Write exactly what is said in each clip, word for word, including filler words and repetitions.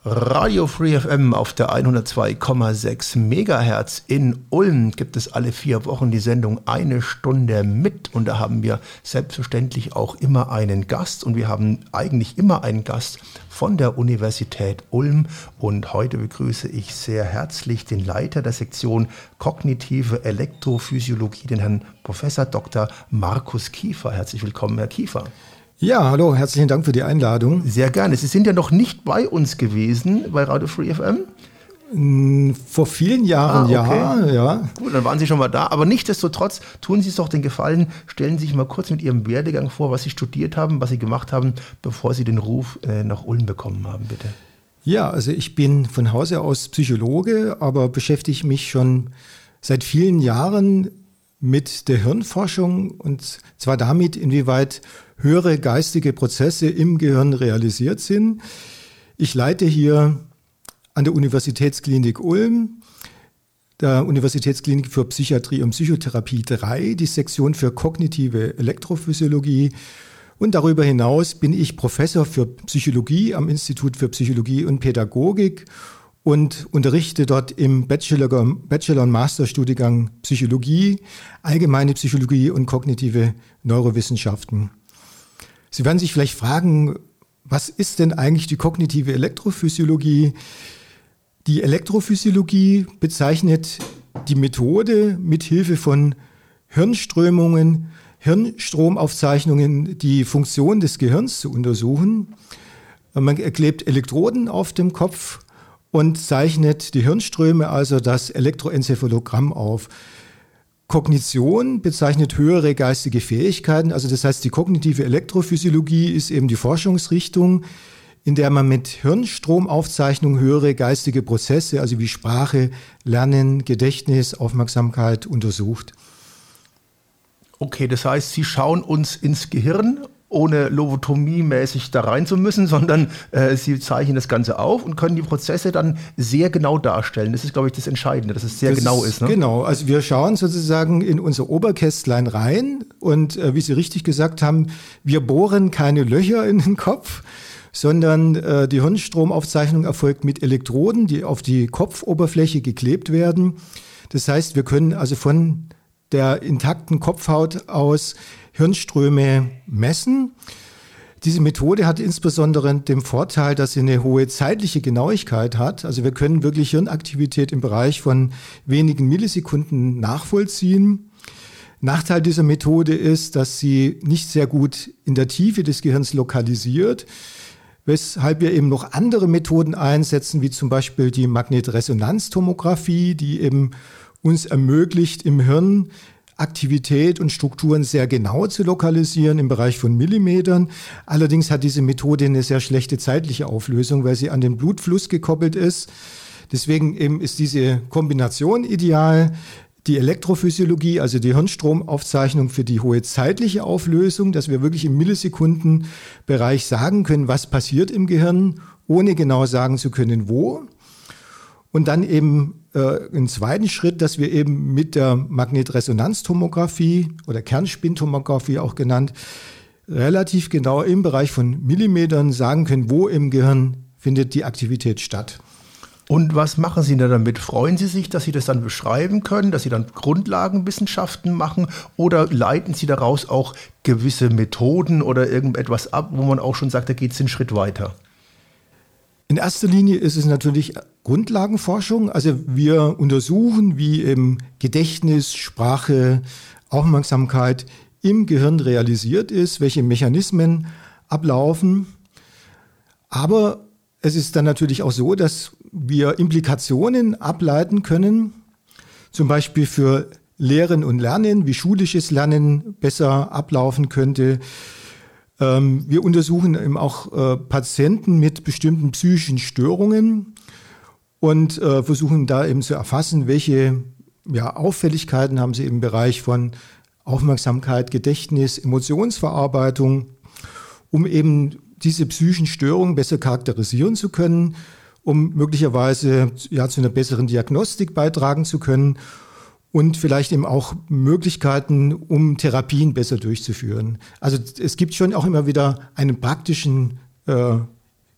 Radio Free F M auf der hundertzwei Komma sechs Megahertz in Ulm gibt es alle vier Wochen die Sendung Eine Stunde mit und da haben wir selbstverständlich auch immer einen Gast und wir haben eigentlich immer einen Gast von der Universität Ulm und heute begrüße ich sehr herzlich den Leiter der Sektion Kognitive Elektrophysiologie, den Herrn Professor Doktor Markus Kiefer. Herzlich willkommen, Herr Kiefer. Ja, hallo, herzlichen Dank für die Einladung. Sehr gerne. Sie sind ja noch nicht bei uns gewesen, bei Radio Free F M? Vor vielen Jahren, ah, okay. ja, ja. Gut, dann waren Sie schon mal da. Aber nichtsdestotrotz, tun Sie es doch den Gefallen, stellen Sie sich mal kurz mit Ihrem Werdegang vor, was Sie studiert haben, was Sie gemacht haben, bevor Sie den Ruf äh, nach Ulm bekommen haben, bitte. Ja, also ich bin von Hause aus Psychologe, aber beschäftige mich schon seit vielen Jahren mit der Hirnforschung und zwar damit, inwieweit höhere geistige Prozesse im Gehirn realisiert sind. Ich leite hier an der Universitätsklinik Ulm, der Universitätsklinik für Psychiatrie und Psychotherapie drei, die Sektion für kognitive Elektrophysiologie. Und darüber hinaus bin ich Professor für Psychologie am Institut für Psychologie und Pädagogik und unterrichte dort im Bachelor-, Bachelor- und Masterstudiengang Psychologie, allgemeine Psychologie und kognitive Neurowissenschaften. Sie werden sich vielleicht fragen, was ist denn eigentlich die kognitive Elektrophysiologie? Die Elektrophysiologie bezeichnet die Methode, mithilfe von Hirnströmungen, Hirnstromaufzeichnungen, die Funktion des Gehirns zu untersuchen. Man klebt Elektroden auf dem Kopf und zeichnet die Hirnströme, also das Elektroenzephalogramm auf. Kognition bezeichnet höhere geistige Fähigkeiten, also das heißt, die kognitive Elektrophysiologie ist eben die Forschungsrichtung, in der man mit Hirnstromaufzeichnung höhere geistige Prozesse, also wie Sprache, Lernen, Gedächtnis, Aufmerksamkeit untersucht. Okay, das heißt, Sie schauen uns ins Gehirn, ohne Lobotomie-mäßig da rein zu müssen, sondern äh, Sie zeichnen das Ganze auf und können die Prozesse dann sehr genau darstellen. Das ist, glaube ich, das Entscheidende, dass es sehr das genau ist. Ne? Genau, also wir schauen sozusagen in unser Oberkästlein rein und äh, wie Sie richtig gesagt haben, wir bohren keine Löcher in den Kopf, sondern äh, die Hirnstromaufzeichnung erfolgt mit Elektroden, die auf die Kopfoberfläche geklebt werden. Das heißt, wir können also von der intakten Kopfhaut aus Hirnströme messen. Diese Methode hat insbesondere den Vorteil, dass sie eine hohe zeitliche Genauigkeit hat. Also wir können wirklich Hirnaktivität im Bereich von wenigen Millisekunden nachvollziehen. Nachteil dieser Methode ist, dass sie nicht sehr gut in der Tiefe des Gehirns lokalisiert, weshalb wir eben noch andere Methoden einsetzen, wie zum Beispiel die Magnetresonanztomographie, die eben uns ermöglicht, im Hirn Aktivität und Strukturen sehr genau zu lokalisieren im Bereich von Millimetern. Allerdings hat diese Methode eine sehr schlechte zeitliche Auflösung, weil sie an den Blutfluss gekoppelt ist. Deswegen eben ist diese Kombination ideal. Die Elektrophysiologie, also die Hirnstromaufzeichnung für die hohe zeitliche Auflösung, dass wir wirklich im Millisekundenbereich sagen können, was passiert im Gehirn, ohne genau sagen zu können, wo. Und dann eben äh, im zweiten Schritt, dass wir eben mit der Magnetresonanztomographie oder Kernspintomographie auch genannt, relativ genau im Bereich von Millimetern sagen können, wo im Gehirn findet die Aktivität statt. Und was machen Sie denn damit? Freuen Sie sich, dass Sie das dann beschreiben können, dass Sie dann Grundlagenwissenschaften machen oder leiten Sie daraus auch gewisse Methoden oder irgendetwas ab, wo man auch schon sagt, da geht es einen Schritt weiter? In erster Linie ist es natürlich Grundlagenforschung. Also wir untersuchen, wie eben Gedächtnis, Sprache, Aufmerksamkeit im Gehirn realisiert ist, welche Mechanismen ablaufen. Aber es ist dann natürlich auch so, dass wir Implikationen ableiten können, zum Beispiel für Lehren und Lernen, wie schulisches Lernen besser ablaufen könnte. Wir untersuchen eben auch äh, Patienten mit bestimmten psychischen Störungen und äh, versuchen da eben zu erfassen, welche ja, Auffälligkeiten haben sie im Bereich von Aufmerksamkeit, Gedächtnis, Emotionsverarbeitung, um eben diese psychischen Störungen besser charakterisieren zu können, um möglicherweise ja, zu einer besseren Diagnostik beitragen zu können. Und vielleicht eben auch Möglichkeiten, um Therapien besser durchzuführen. Also es gibt schon auch immer wieder einen praktischen äh,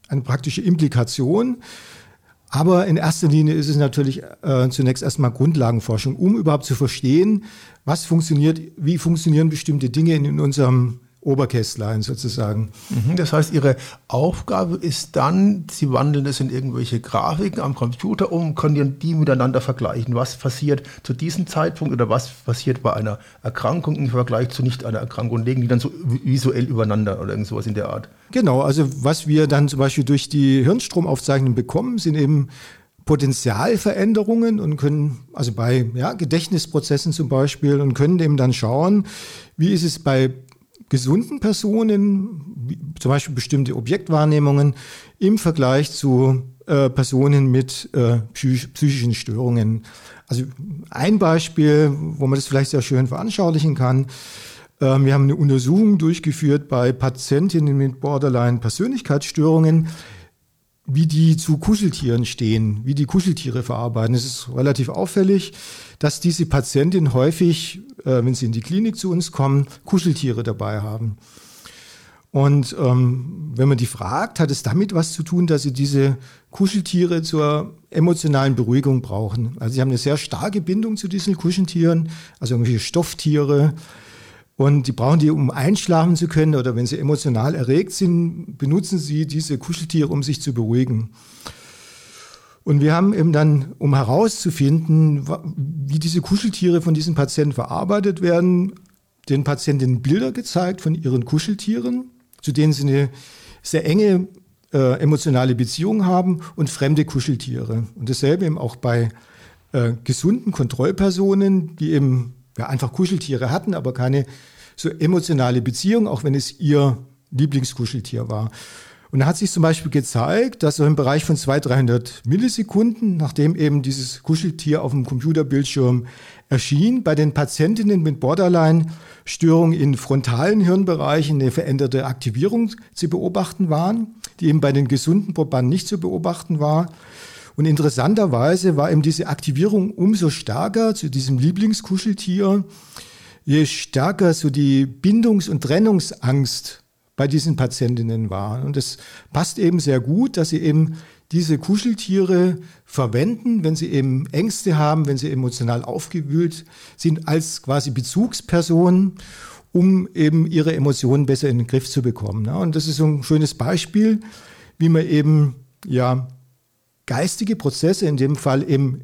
eine praktische Implikation. Aber in erster Linie ist es natürlich äh, zunächst erstmal Grundlagenforschung, um überhaupt zu verstehen, was funktioniert, wie funktionieren bestimmte Dinge in, in unserem Oberkästlein sozusagen. Das heißt, Ihre Aufgabe ist dann, Sie wandeln es in irgendwelche Grafiken am Computer um, können die miteinander vergleichen. Was passiert zu diesem Zeitpunkt oder was passiert bei einer Erkrankung im Vergleich zu nicht einer Erkrankung und legen die dann so visuell übereinander oder irgend sowas in der Art? Genau, also was wir dann zum Beispiel durch die Hirnstromaufzeichnung bekommen, sind eben Potentialveränderungen und können, also bei ja, Gedächtnisprozessen zum Beispiel, und können eben dann schauen, wie ist es bei gesunden Personen, wie zum Beispiel bestimmte Objektwahrnehmungen im Vergleich zu äh, Personen mit äh, psych- psychischen Störungen. Also ein Beispiel, wo man das vielleicht sehr schön veranschaulichen kann. Äh, wir haben eine Untersuchung durchgeführt bei Patientinnen mit Borderline-Persönlichkeitsstörungen, wie die zu Kuscheltieren stehen, wie die Kuscheltiere verarbeiten. Es ist relativ auffällig, dass diese Patientinnen häufig, äh, wenn sie in die Klinik zu uns kommen, Kuscheltiere dabei haben. Und ähm, wenn man die fragt, hat es damit was zu tun, dass sie diese Kuscheltiere zur emotionalen Beruhigung brauchen. Also sie haben eine sehr starke Bindung zu diesen Kuscheltieren, also irgendwelche Stofftiere. Und die brauchen die, um einschlafen zu können, oder wenn sie emotional erregt sind, benutzen sie diese Kuscheltiere, um sich zu beruhigen. Und wir haben eben dann, um herauszufinden, wie diese Kuscheltiere von diesen Patienten verarbeitet werden, den Patientinnen Bilder gezeigt von ihren Kuscheltieren, zu denen sie eine sehr enge äh, emotionale Beziehung haben, und fremde Kuscheltiere. Und dasselbe eben auch bei äh, gesunden Kontrollpersonen, die eben ja, einfach Kuscheltiere hatten, aber keine so emotionale Beziehung, auch wenn es ihr Lieblingskuscheltier war. Und da hat sich zum Beispiel gezeigt, dass so im Bereich von zweihundert, dreihundert Millisekunden, nachdem eben dieses Kuscheltier auf dem Computerbildschirm erschien, bei den Patientinnen mit Borderline-Störungen in frontalen Hirnbereichen eine veränderte Aktivierung zu beobachten waren, die eben bei den gesunden Probanden nicht zu beobachten war. Und interessanterweise war eben diese Aktivierung umso stärker zu diesem Lieblingskuscheltier, je stärker so die Bindungs- und Trennungsangst bei diesen Patientinnen war. Und das passt eben sehr gut, dass sie eben diese Kuscheltiere verwenden, wenn sie eben Ängste haben, wenn sie emotional aufgewühlt sind, als quasi Bezugsperson, um eben ihre Emotionen besser in den Griff zu bekommen. Und das ist so ein schönes Beispiel, wie man eben, ja, geistige Prozesse, in dem Fall eben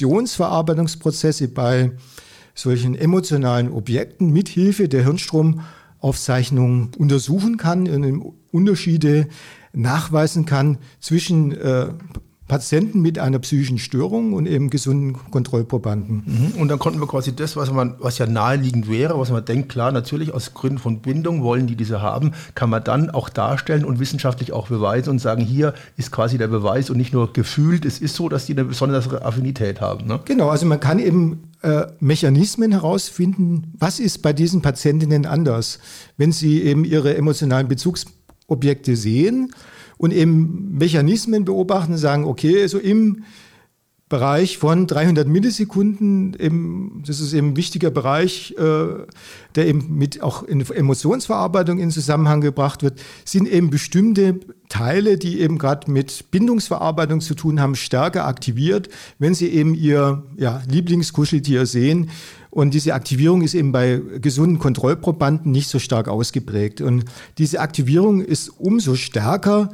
Emotionsverarbeitungsprozesse bei solchen emotionalen Objekten mithilfe der Hirnstromaufzeichnung untersuchen kann und Unterschiede nachweisen kann zwischen äh, Patienten mit einer psychischen Störung und eben gesunden Kontrollprobanden. Mhm. Und dann konnten wir quasi das, was man, was ja naheliegend wäre, was man denkt, klar, natürlich aus Gründen von Bindung wollen die diese haben, kann man dann auch darstellen und wissenschaftlich auch beweisen und sagen, hier ist quasi der Beweis und nicht nur gefühlt, es ist so, dass die eine besondere Affinität haben. Ne? Genau, also man kann eben äh, Mechanismen herausfinden, was ist bei diesen Patientinnen anders, wenn sie eben ihre emotionalen Bezugsobjekte sehen und eben Mechanismen beobachten und sagen, okay, so im Bereich von dreihundert Millisekunden, eben, das ist eben ein wichtiger Bereich, äh, der eben mit auch in Emotionsverarbeitung in Zusammenhang gebracht wird, sind eben bestimmte Teile, die eben gerade mit Bindungsverarbeitung zu tun haben, stärker aktiviert, wenn sie eben ihr ja, Lieblingskuscheltier sehen. Und diese Aktivierung ist eben bei gesunden Kontrollprobanden nicht so stark ausgeprägt. Und diese Aktivierung ist umso stärker,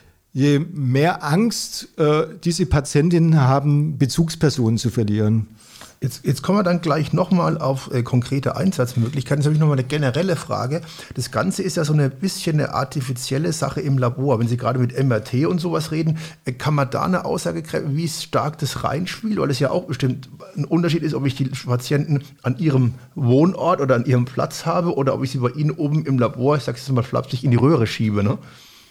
je mehr Angst äh, diese Patientinnen haben, Bezugspersonen zu verlieren. Jetzt, jetzt kommen wir dann gleich nochmal auf äh, konkrete Einsatzmöglichkeiten. Jetzt habe ich nochmal eine generelle Frage. Das Ganze ist ja so ein bisschen eine artifizielle Sache im Labor. Wenn Sie gerade mit M R T und sowas reden, äh, kann man da eine Aussage treffen, wie stark das reinspielt? Weil es ja auch bestimmt ein Unterschied ist, ob ich die Patienten an ihrem Wohnort oder an ihrem Platz habe oder ob ich sie bei Ihnen oben im Labor, ich sage es mal flapsig, in die Röhre schiebe, ne?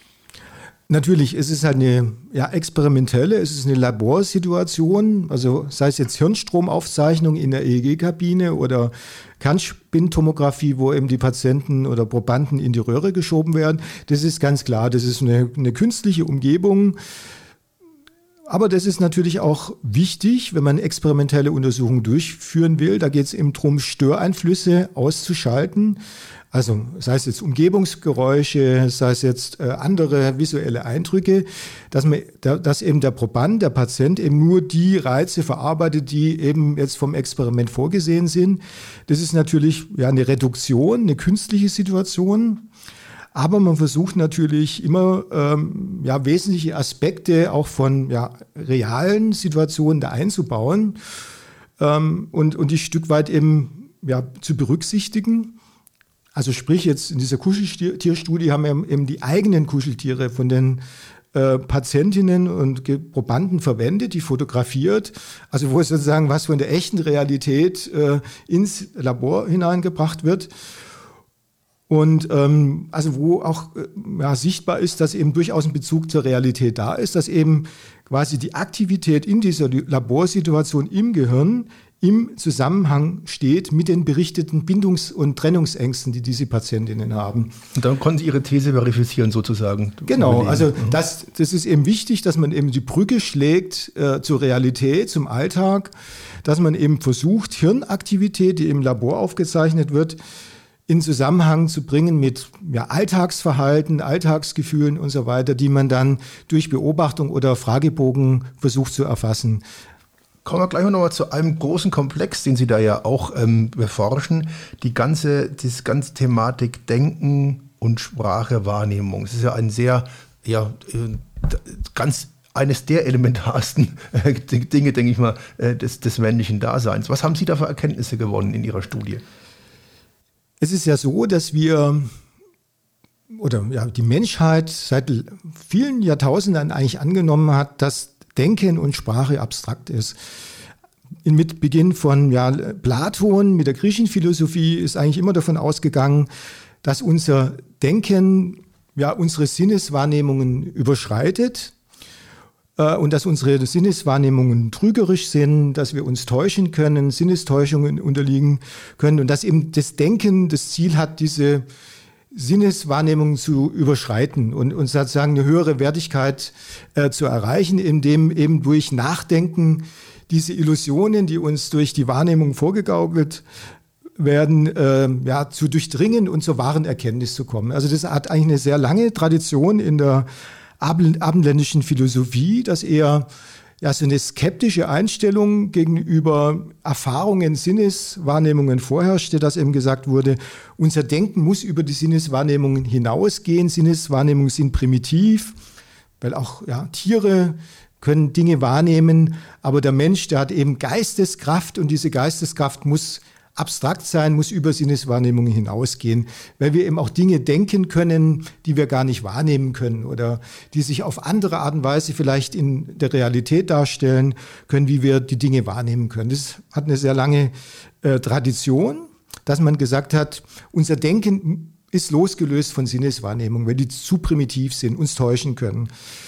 Natürlich, es ist halt eine ja, experimentelle, es ist eine Laborsituation, also sei es jetzt Hirnstromaufzeichnung in der E E G-Kabine oder Kernspintomographie, wo eben die Patienten oder Probanden in die Röhre geschoben werden. Das ist ganz klar, das ist eine, eine künstliche Umgebung. Aber das ist natürlich auch wichtig, wenn man experimentelle Untersuchungen durchführen will. Da geht es eben darum, Störeinflüsse auszuschalten. Also sei es jetzt Umgebungsgeräusche, sei es jetzt äh, andere visuelle Eindrücke, dass, man, da, dass eben der Proband, der Patient eben nur die Reize verarbeitet, die eben jetzt vom Experiment vorgesehen sind. Das ist natürlich ja eine Reduktion, eine künstliche Situation. Aber man versucht natürlich immer ähm, ja, wesentliche Aspekte auch von ja, realen Situationen da einzubauen ähm, und, und die Stück weit eben ja, zu berücksichtigen. Also sprich jetzt in dieser Kuscheltierstudie haben wir eben die eigenen Kuscheltiere von den äh, Patientinnen und Probanden verwendet, die fotografiert, also wo sozusagen was von der echten Realität äh, ins Labor hineingebracht wird. Und ähm, also wo auch äh, ja, sichtbar ist, dass eben durchaus ein Bezug zur Realität da ist, dass eben quasi die Aktivität in dieser Laborsituation im Gehirn im Zusammenhang steht mit den berichteten Bindungs- und Trennungsängsten, die diese Patientinnen haben. Und dann konnten Sie Ihre These verifizieren sozusagen. Genau, also das, das ist eben wichtig, dass man eben die Brücke schlägt äh, zur Realität, zum Alltag, dass man eben versucht, Hirnaktivität, die im Labor aufgezeichnet wird, in Zusammenhang zu bringen mit ja, Alltagsverhalten, Alltagsgefühlen und so weiter, die man dann durch Beobachtung oder Fragebogen versucht zu erfassen. Kommen wir gleich noch mal zu einem großen Komplex, den Sie da ja auch ähm, beforschen. Die ganze, diese ganze Thematik Denken und Sprache, Wahrnehmung. Es ist ja ein sehr, ja, ganz eines der elementarsten äh, Dinge, denke ich mal, äh, des, des männlichen Daseins. Was haben Sie da für Erkenntnisse gewonnen in Ihrer Studie? Es ist ja so, dass wir oder ja, die Menschheit seit vielen Jahrtausenden eigentlich angenommen hat, dass Denken und Sprache abstrakt ist. Mit Beginn von ja, Platon, mit der griechischen Philosophie ist eigentlich immer davon ausgegangen, dass unser Denken ja, unsere Sinneswahrnehmungen überschreitet äh, und dass unsere Sinneswahrnehmungen trügerisch sind, dass wir uns täuschen können, Sinnestäuschungen unterliegen können und dass eben das Denken das Ziel hat, diese Sinneswahrnehmung zu überschreiten und, und sozusagen eine höhere Wertigkeit äh, zu erreichen, indem eben durch Nachdenken diese Illusionen, die uns durch die Wahrnehmung vorgegaukelt werden, äh, ja, zu durchdringen und zur wahren Erkenntnis zu kommen. Also das hat eigentlich eine sehr lange Tradition in der abendländischen Philosophie, dass eher ja, so eine skeptische Einstellung gegenüber Erfahrungen, Sinneswahrnehmungen vorherrschte, dass eben gesagt wurde, unser Denken muss über die Sinneswahrnehmungen hinausgehen. Sinneswahrnehmungen sind primitiv, weil auch ja, Tiere können Dinge wahrnehmen, aber der Mensch, der hat eben Geisteskraft und diese Geisteskraft muss abstrakt sein, muss über Sinneswahrnehmungen hinausgehen, weil wir eben auch Dinge denken können, die wir gar nicht wahrnehmen können oder die sich auf andere Art und Weise vielleicht in der Realität darstellen können, wie wir die Dinge wahrnehmen können. Das hat eine sehr lange äh, Tradition, dass man gesagt hat, unser Denken ist losgelöst von Sinneswahrnehmungen, weil die zu primitiv sind, uns täuschen können.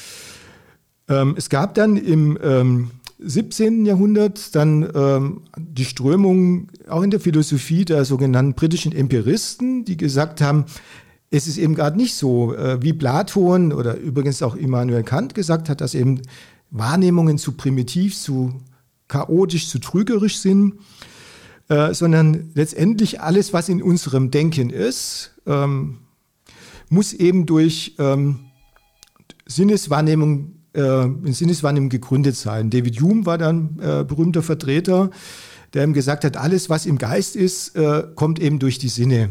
Ähm, es gab dann im ähm, siebzehnten Jahrhundert dann ähm, die Strömung auch in der Philosophie der sogenannten britischen Empiristen, die gesagt haben, es ist eben gerade nicht so, äh, wie Platon oder übrigens auch Immanuel Kant gesagt hat, dass eben Wahrnehmungen zu primitiv, zu chaotisch, zu trügerisch sind, äh, sondern letztendlich alles, was in unserem Denken ist, ähm, muss eben durch ähm, Sinneswahrnehmung in Sinneswahrnehmung gegründet sein. David Hume war dann äh, berühmter Vertreter, der ihm gesagt hat, alles, was im Geist ist, äh, kommt eben durch die Sinne.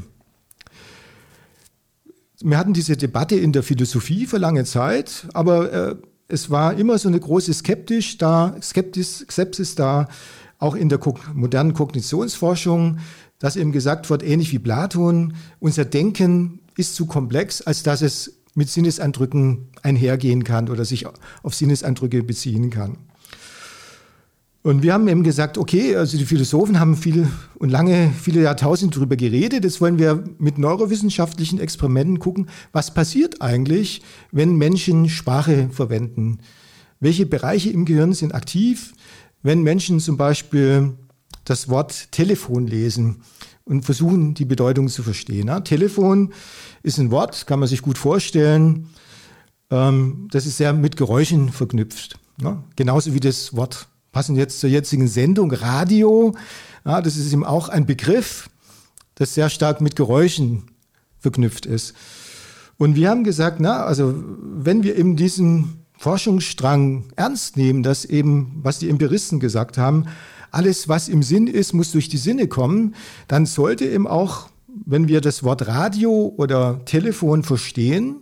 Wir hatten diese Debatte in der Philosophie für lange Zeit, aber äh, es war immer so eine große Skeptisch da, Skeptis, Skepsis da, auch in der Kog- modernen Kognitionsforschung, dass eben gesagt wird, ähnlich wie Platon, unser Denken ist zu komplex, als dass es mit Sinneseindrücken einhergehen kann oder sich auf Sinneseindrücke beziehen kann. Und wir haben eben gesagt, okay, also die Philosophen haben viel und lange, viele Jahrtausende darüber geredet. Jetzt wollen wir mit neurowissenschaftlichen Experimenten gucken, was passiert eigentlich, wenn Menschen Sprache verwenden? Welche Bereiche im Gehirn sind aktiv, wenn Menschen zum Beispiel das Wort Telefon lesen und versuchen, die Bedeutung zu verstehen? Ja, Telefon ist ein Wort, kann man sich gut vorstellen. Ähm, das ist sehr mit Geräuschen verknüpft. Ja, genauso wie das Wort, passend jetzt zur jetzigen Sendung, Radio. Ja, das ist eben auch ein Begriff, das sehr stark mit Geräuschen verknüpft ist. Und wir haben gesagt, na, also wenn wir eben diesen Forschungsstrang ernst nehmen, dass eben, was die Empiristen gesagt haben, alles, was im Sinn ist, muss durch die Sinne kommen, dann sollte eben auch, wenn wir das Wort Radio oder Telefon verstehen,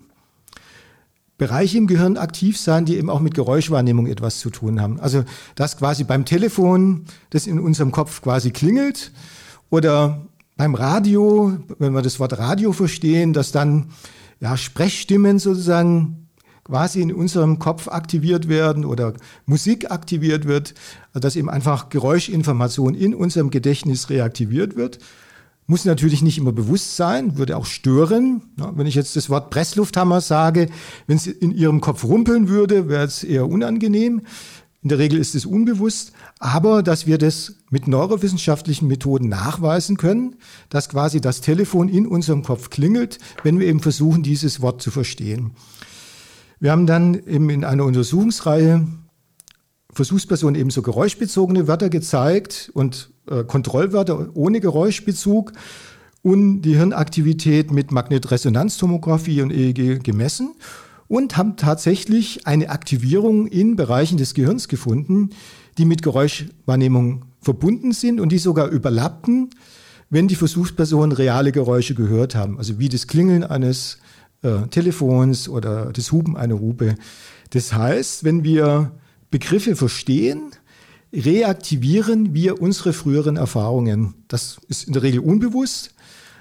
Bereiche im Gehirn aktiv sein, die eben auch mit Geräuschwahrnehmung etwas zu tun haben. Also dass quasi beim Telefon das in unserem Kopf quasi klingelt oder beim Radio, wenn wir das Wort Radio verstehen, dass dann ja, Sprechstimmen sozusagen quasi in unserem Kopf aktiviert werden oder Musik aktiviert wird, also dass eben einfach Geräuschinformation in unserem Gedächtnis reaktiviert wird. Muss natürlich nicht immer bewusst sein, würde auch stören. Ja, wenn ich jetzt das Wort Presslufthammer sage, wenn es in Ihrem Kopf rumpeln würde, wäre es eher unangenehm. In der Regel ist es unbewusst, aber dass wir das mit neurowissenschaftlichen Methoden nachweisen können, dass quasi das Telefon in unserem Kopf klingelt, wenn wir eben versuchen, dieses Wort zu verstehen. Wir haben dann eben in einer Untersuchungsreihe Versuchspersonen eben so geräuschbezogene Wörter gezeigt und äh, Kontrollwörter ohne Geräuschbezug und die Hirnaktivität mit Magnetresonanztomographie und E E G gemessen und haben tatsächlich eine Aktivierung in Bereichen des Gehirns gefunden, die mit Geräuschwahrnehmung verbunden sind und die sogar überlappten, wenn die Versuchspersonen reale Geräusche gehört haben, also wie das Klingeln eines äh, Telefons oder das Hupen einer Hupe. Das heißt, wenn wir Begriffe verstehen, reaktivieren wir unsere früheren Erfahrungen. Das ist in der Regel unbewusst,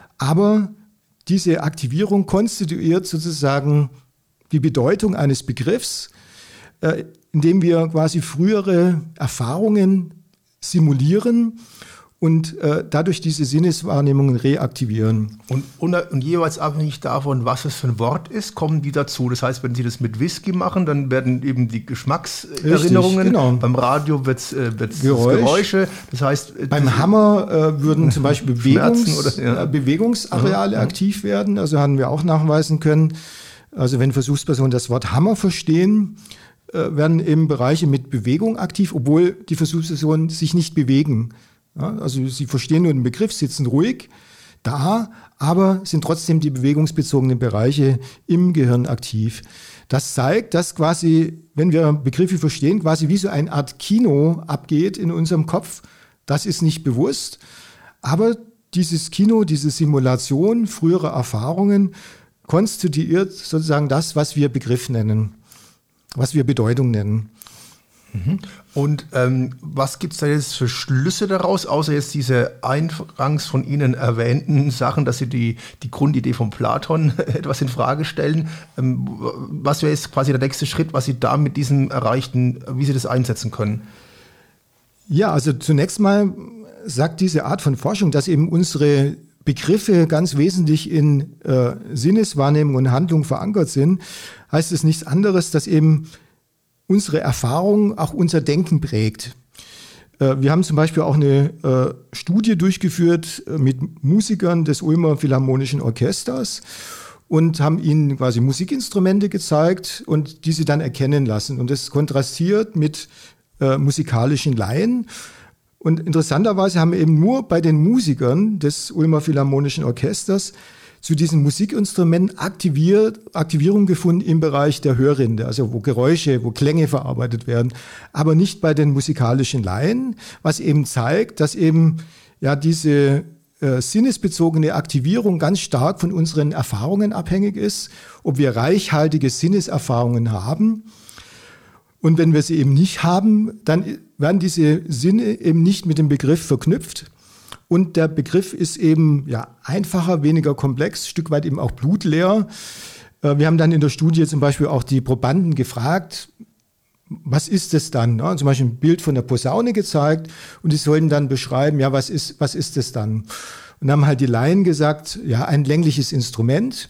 aber diese Aktivierung konstituiert sozusagen die Bedeutung eines Begriffs, äh, indem wir quasi frühere Erfahrungen simulieren und äh, dadurch diese Sinneswahrnehmungen reaktivieren. Und, und, und jeweils abhängig davon, was es für ein Wort ist, kommen die dazu. Das heißt, wenn Sie das mit Whisky machen, dann werden eben die Geschmackserinnerungen. Richtig, genau. Beim Radio wird es äh, Geräusch. Geräusche. Das heißt, äh, beim Hammer äh, würden zum Beispiel Bewegungs, oder, ja. äh, Bewegungsareale ja. aktiv werden. Also haben wir auch nachweisen können. Also wenn Versuchspersonen das Wort Hammer verstehen, äh, werden eben Bereiche mit Bewegung aktiv, obwohl die Versuchspersonen sich nicht bewegen. Ja, also sie verstehen nur den Begriff, sitzen ruhig da, aber sind trotzdem die bewegungsbezogenen Bereiche im Gehirn aktiv. Das zeigt, dass quasi, wenn wir Begriffe verstehen, quasi wie so eine Art Kino abgeht in unserem Kopf. Das ist nicht bewusst, aber dieses Kino, diese Simulation früherer Erfahrungen konstituiert sozusagen das, was wir Begriff nennen, was wir Bedeutung nennen. Und ähm, was gibt es da jetzt für Schlüsse daraus, außer jetzt diese eingangs von Ihnen erwähnten Sachen, dass Sie die, die Grundidee von Platon etwas in Frage stellen? Ähm, was wäre jetzt quasi der nächste Schritt, was Sie da mit diesem erreichten, wie Sie das einsetzen können? Ja, also zunächst mal sagt diese Art von Forschung, dass eben unsere Begriffe ganz wesentlich in äh, Sinneswahrnehmung und Handlung verankert sind, heißt es nichts anderes, dass eben unsere Erfahrung auch unser Denken prägt. Äh, wir haben zum Beispiel auch eine äh, Studie durchgeführt äh, mit Musikern des Ulmer Philharmonischen Orchesters und haben ihnen quasi Musikinstrumente gezeigt und diese dann erkennen lassen. Und das kontrastiert mit äh, musikalischen Laien. Und interessanterweise haben wir eben nur bei den Musikern des Ulmer Philharmonischen Orchesters zu diesen Musikinstrumenten aktiviert, Aktivierung gefunden im Bereich der Hörrinde, also wo Geräusche, wo Klänge verarbeitet werden, aber nicht bei den musikalischen Laien, was eben zeigt, dass eben ja diese äh, sinnesbezogene Aktivierung ganz stark von unseren Erfahrungen abhängig ist, ob wir reichhaltige Sinneserfahrungen haben. Und wenn wir sie eben nicht haben, dann werden diese Sinne eben nicht mit dem Begriff verknüpft. Und der Begriff ist eben ja, einfacher, weniger komplex, ein Stück weit eben auch blutleer. Wir haben dann in der Studie zum Beispiel auch die Probanden gefragt, was ist das dann? Ja, zum Beispiel ein Bild von der Posaune gezeigt und die sollten dann beschreiben, ja, was ist, was ist das dann? Und dann haben halt die Laien gesagt, ja, ein längliches Instrument.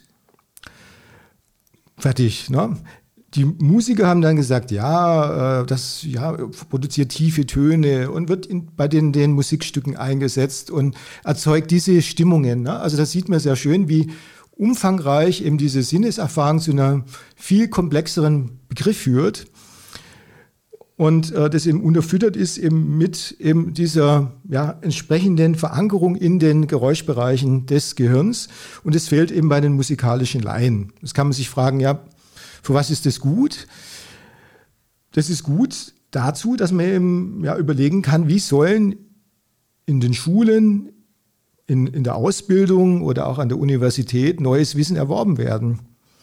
Fertig, ne? Die Musiker haben dann gesagt, ja, das ja, produziert tiefe Töne und wird in, bei den, den Musikstücken eingesetzt und erzeugt diese Stimmungen. Ne? Also das sieht man sehr schön, wie umfangreich eben diese Sinneserfahrung zu einem viel komplexeren Begriff führt. Und äh, das eben unterfüttert ist eben mit eben dieser ja, entsprechenden Verankerung in den Geräuschbereichen des Gehirns. Und es fehlt eben bei den musikalischen Laien. Das kann man sich fragen, ja, für was ist das gut? Das ist gut dazu, dass man eben ja, überlegen kann, wie sollen in den Schulen, in, in der Ausbildung oder auch an der Universität neues Wissen erworben werden.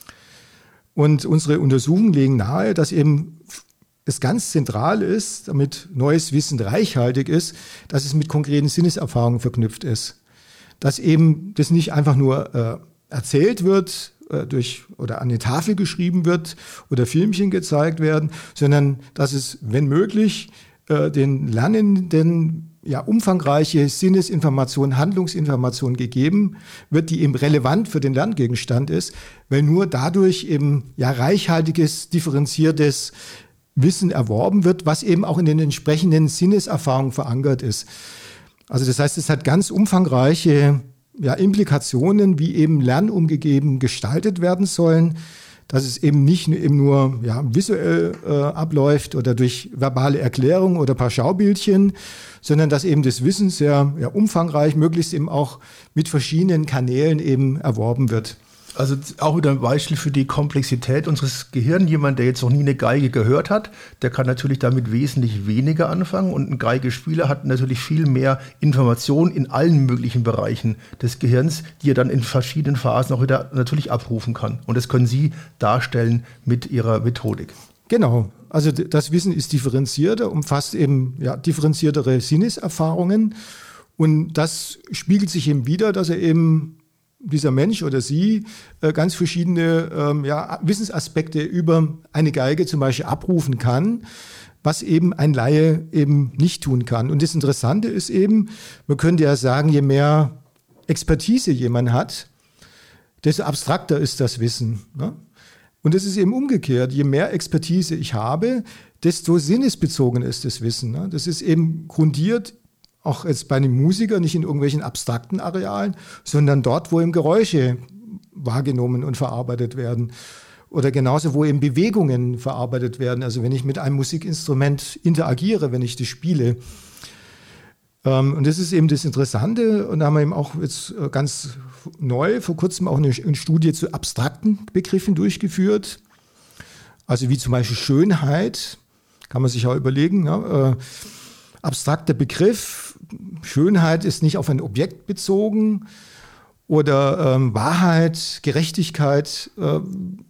Und unsere Untersuchungen legen nahe, dass eben es ganz zentral ist, damit neues Wissen reichhaltig ist, dass es mit konkreten Sinneserfahrungen verknüpft ist. Dass eben das nicht einfach nur äh, erzählt wird äh, durch, oder an die Tafel geschrieben wird oder Filmchen gezeigt werden, sondern dass es, wenn möglich, äh, den Lernenden ja, umfangreiche Sinnesinformation, Handlungsinformation gegeben wird, die eben relevant für den Lerngegenstand ist, weil nur dadurch eben ja, reichhaltiges, differenziertes Wissen erworben wird, was eben auch in den entsprechenden Sinneserfahrungen verankert ist. Also das heißt, es hat ganz umfangreiche ja, Implikationen, wie eben lernumgegeben gestaltet werden sollen, dass es eben nicht eben nur ja, visuell äh, abläuft oder durch verbale Erklärung oder ein paar Schaubildchen, sondern dass eben das Wissen sehr ja, umfangreich, möglichst eben auch mit verschiedenen Kanälen eben erworben wird. Also auch wieder ein Beispiel für die Komplexität unseres Gehirns. Jemand, der jetzt noch nie eine Geige gehört hat, der kann natürlich damit wesentlich weniger anfangen. Und ein Geigespieler hat natürlich viel mehr Informationen in allen möglichen Bereichen des Gehirns, die er dann in verschiedenen Phasen auch wieder natürlich abrufen kann. Und das können Sie darstellen mit Ihrer Methodik. Genau. Also das Wissen ist differenzierter, umfasst eben ja, differenziertere Sinneserfahrungen. Und das spiegelt sich eben wider, dass er eben dieser Mensch oder sie äh, ganz verschiedene ähm, ja, Wissensaspekte über eine Geige zum Beispiel abrufen kann, was eben ein Laie eben nicht tun kann. Und das Interessante ist eben, man könnte ja sagen, je mehr Expertise jemand hat, desto abstrakter ist das Wissen. Ne? Und das ist eben umgekehrt. Je mehr Expertise ich habe, desto sinnesbezogen ist das Wissen. Ne? Das ist eben grundiert auch jetzt bei einem Musiker nicht in irgendwelchen abstrakten Arealen, sondern dort, wo eben Geräusche wahrgenommen und verarbeitet werden. Oder genauso, wo eben Bewegungen verarbeitet werden. Also wenn ich mit einem Musikinstrument interagiere, wenn ich das spiele. Und das ist eben das Interessante. Und da haben wir eben auch jetzt ganz neu, vor kurzem auch eine Studie zu abstrakten Begriffen durchgeführt. Also wie zum Beispiel Schönheit, kann man sich auch überlegen, ja, abstrakter Begriff, Schönheit ist nicht auf ein Objekt bezogen oder ähm, Wahrheit, Gerechtigkeit, äh,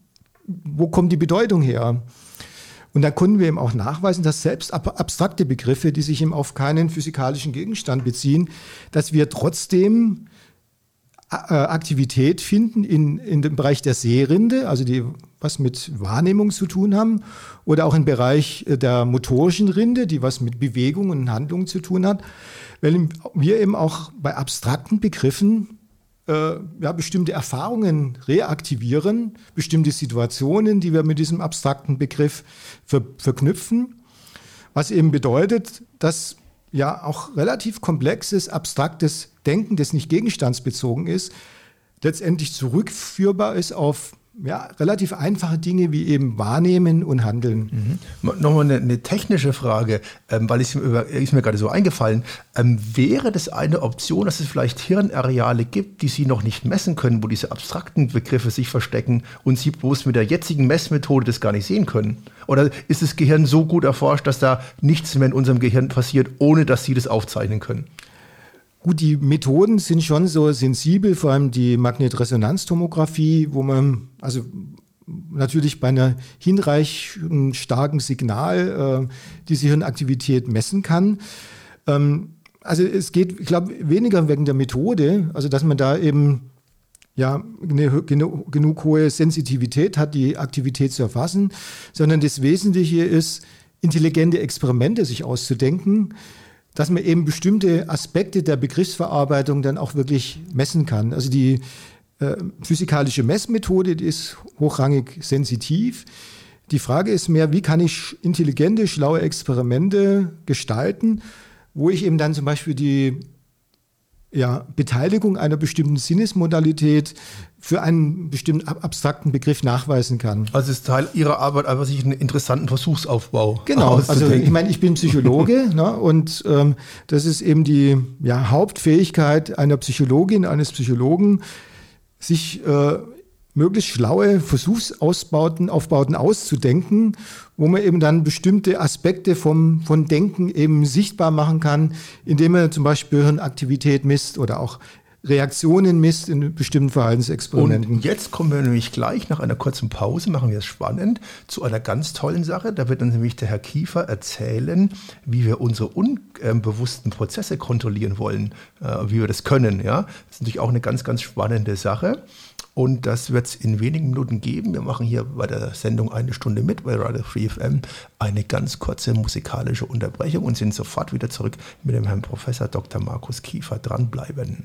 wo kommt die Bedeutung her? Und da konnten wir eben auch nachweisen, dass selbst ab- abstrakte Begriffe, die sich eben auf keinen physikalischen Gegenstand beziehen, dass wir trotzdem äh, Aktivität finden in, in dem Bereich der Sehrinde, also die was mit Wahrnehmung zu tun haben, oder auch im Bereich der motorischen Rinde, die was mit Bewegung und Handlung zu tun hat, weil wir eben auch bei abstrakten Begriffen äh, ja, bestimmte Erfahrungen reaktivieren, bestimmte Situationen, die wir mit diesem abstrakten Begriff ver- verknüpfen, was eben bedeutet, dass ja auch relativ komplexes, abstraktes Denken, das nicht gegenstandsbezogen ist, letztendlich zurückführbar ist auf ja, relativ einfache Dinge wie eben Wahrnehmen und Handeln. Mhm. Nochmal eine, eine technische Frage, ähm, weil es ist mir gerade so eingefallen. Ähm, wäre das eine Option, dass es vielleicht Hirnareale gibt, die Sie noch nicht messen können, wo diese abstrakten Begriffe sich verstecken und Sie bloß mit der jetzigen Messmethode das gar nicht sehen können? Oder ist das Gehirn so gut erforscht, dass da nichts mehr in unserem Gehirn passiert, ohne dass Sie das aufzeichnen können? Gut, die Methoden sind schon so sensibel, vor allem die Magnetresonanztomographie, wo man also natürlich bei einer hinreichend starken Signal äh, diese Hirnaktivität messen kann. Ähm, also es geht, ich glaube, weniger wegen der Methode, also dass man da eben ja eine, genu- genug hohe Sensitivität hat, die Aktivität zu erfassen, sondern das Wesentliche ist, intelligente Experimente sich auszudenken, dass man eben bestimmte Aspekte der Begriffsverarbeitung dann auch wirklich messen kann. Also die äh, physikalische Messmethode, die ist hochrangig sensitiv. Die Frage ist mehr, wie kann ich intelligente, schlaue Experimente gestalten, wo ich eben dann zum Beispiel die ja, Beteiligung einer bestimmten Sinnesmodalität für einen bestimmten abstrakten Begriff nachweisen kann. Also ist Teil Ihrer Arbeit einfach sich einen interessanten Versuchsaufbau Genau, also ich meine, ich bin Psychologe ne, und ähm, das ist eben die ja, Hauptfähigkeit einer Psychologin, eines Psychologen, sich äh, möglichst schlaue Versuchsausbauten, Aufbauten auszudenken, wo man eben dann bestimmte Aspekte vom, von Denken eben sichtbar machen kann, indem man zum Beispiel Hirnaktivität misst oder auch Reaktionen misst in bestimmten Verhaltensexperimenten. Und jetzt kommen wir nämlich gleich nach einer kurzen Pause, machen wir es spannend, zu einer ganz tollen Sache. Da wird uns nämlich der Herr Kiefer erzählen, wie wir unsere unbewussten Prozesse kontrollieren wollen, wie wir das können. Ja? Das ist natürlich auch eine ganz, ganz spannende Sache. Und das wird es in wenigen Minuten geben. Wir machen hier bei der Sendung eine Stunde mit bei Radio Free F M eine ganz kurze musikalische Unterbrechung und sind sofort wieder zurück mit dem Herrn Professor Doktor Markus Kiefer. Dranbleiben.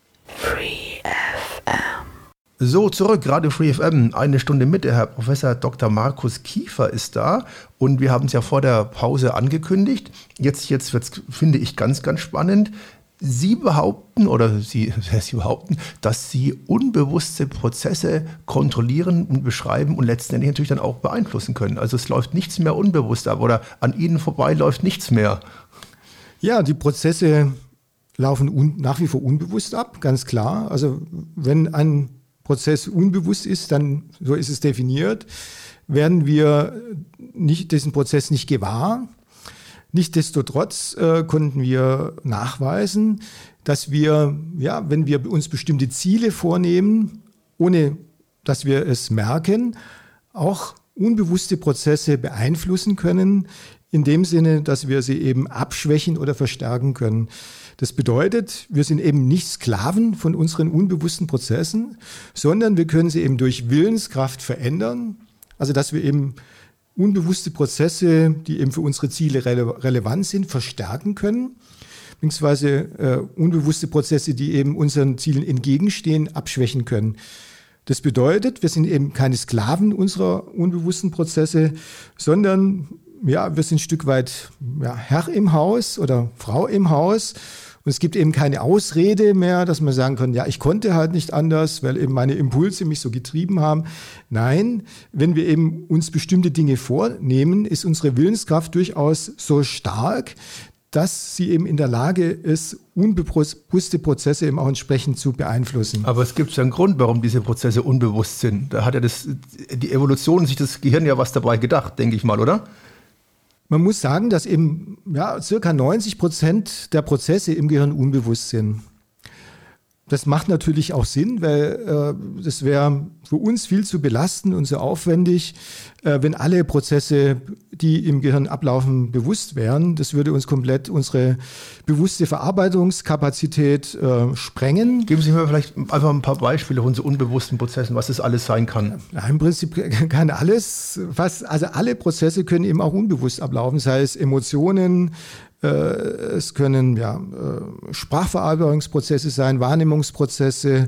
Free F M. So, zurück, Radio Free F M, eine Stunde mit. Der Herr Professor Doktor Markus Kiefer ist da und wir haben es ja vor der Pause angekündigt. Jetzt, jetzt wird es, finde ich, ganz, ganz spannend. Sie behaupten, oder Sie, Sie behaupten, dass Sie unbewusste Prozesse kontrollieren und beschreiben und letztendlich natürlich dann auch beeinflussen können. Also es läuft nichts mehr unbewusst ab oder an Ihnen vorbei läuft nichts mehr. Ja, die Prozesse laufen un- nach wie vor unbewusst ab, ganz klar. Also wenn ein Prozess unbewusst ist, dann, so ist es definiert, werden wir nicht, diesen Prozess nicht gewahr. Nichtsdestotrotz äh, konnten wir nachweisen, dass wir, ja, wenn wir uns bestimmte Ziele vornehmen, ohne dass wir es merken, auch unbewusste Prozesse beeinflussen können, in dem Sinne, dass wir sie eben abschwächen oder verstärken können. Das bedeutet, wir sind eben nicht Sklaven von unseren unbewussten Prozessen, sondern wir können sie eben durch Willenskraft verändern, also dass wir eben unbewusste Prozesse, die eben für unsere Ziele rele- relevant sind, verstärken können, beziehungsweise äh, unbewusste Prozesse, die eben unseren Zielen entgegenstehen, abschwächen können. Das bedeutet, wir sind eben keine Sklaven unserer unbewussten Prozesse, sondern ja, wir sind ein Stück weit ja, Herr im Haus oder Frau im Haus. Und es gibt eben keine Ausrede mehr, dass man sagen kann, ja, ich konnte halt nicht anders, weil eben meine Impulse mich so getrieben haben. Nein, wenn wir eben uns bestimmte Dinge vornehmen, ist unsere Willenskraft durchaus so stark, dass sie eben in der Lage ist, unbewusste Prozesse eben auch entsprechend zu beeinflussen. Aber es gibt ja einen Grund, warum diese Prozesse unbewusst sind. Da hat ja das, die Evolution, sich das Gehirn ja was dabei gedacht, denke ich mal, oder? Man muss sagen, dass eben ja, circa neunzig Prozent der Prozesse im Gehirn unbewusst sind. Das macht natürlich auch Sinn, weil äh, das wäre für uns viel zu belastend und so aufwendig, äh, wenn alle Prozesse, die im Gehirn ablaufen, bewusst wären. Das würde uns komplett unsere bewusste Verarbeitungskapazität äh, sprengen. Geben Sie mir vielleicht einfach ein paar Beispiele von so unbewussten Prozessen, was das alles sein kann. Ja, im Prinzip kann alles, fast, also alle Prozesse können eben auch unbewusst ablaufen, sei es Emotionen, es können ja, Sprachverarbeitungsprozesse sein, Wahrnehmungsprozesse,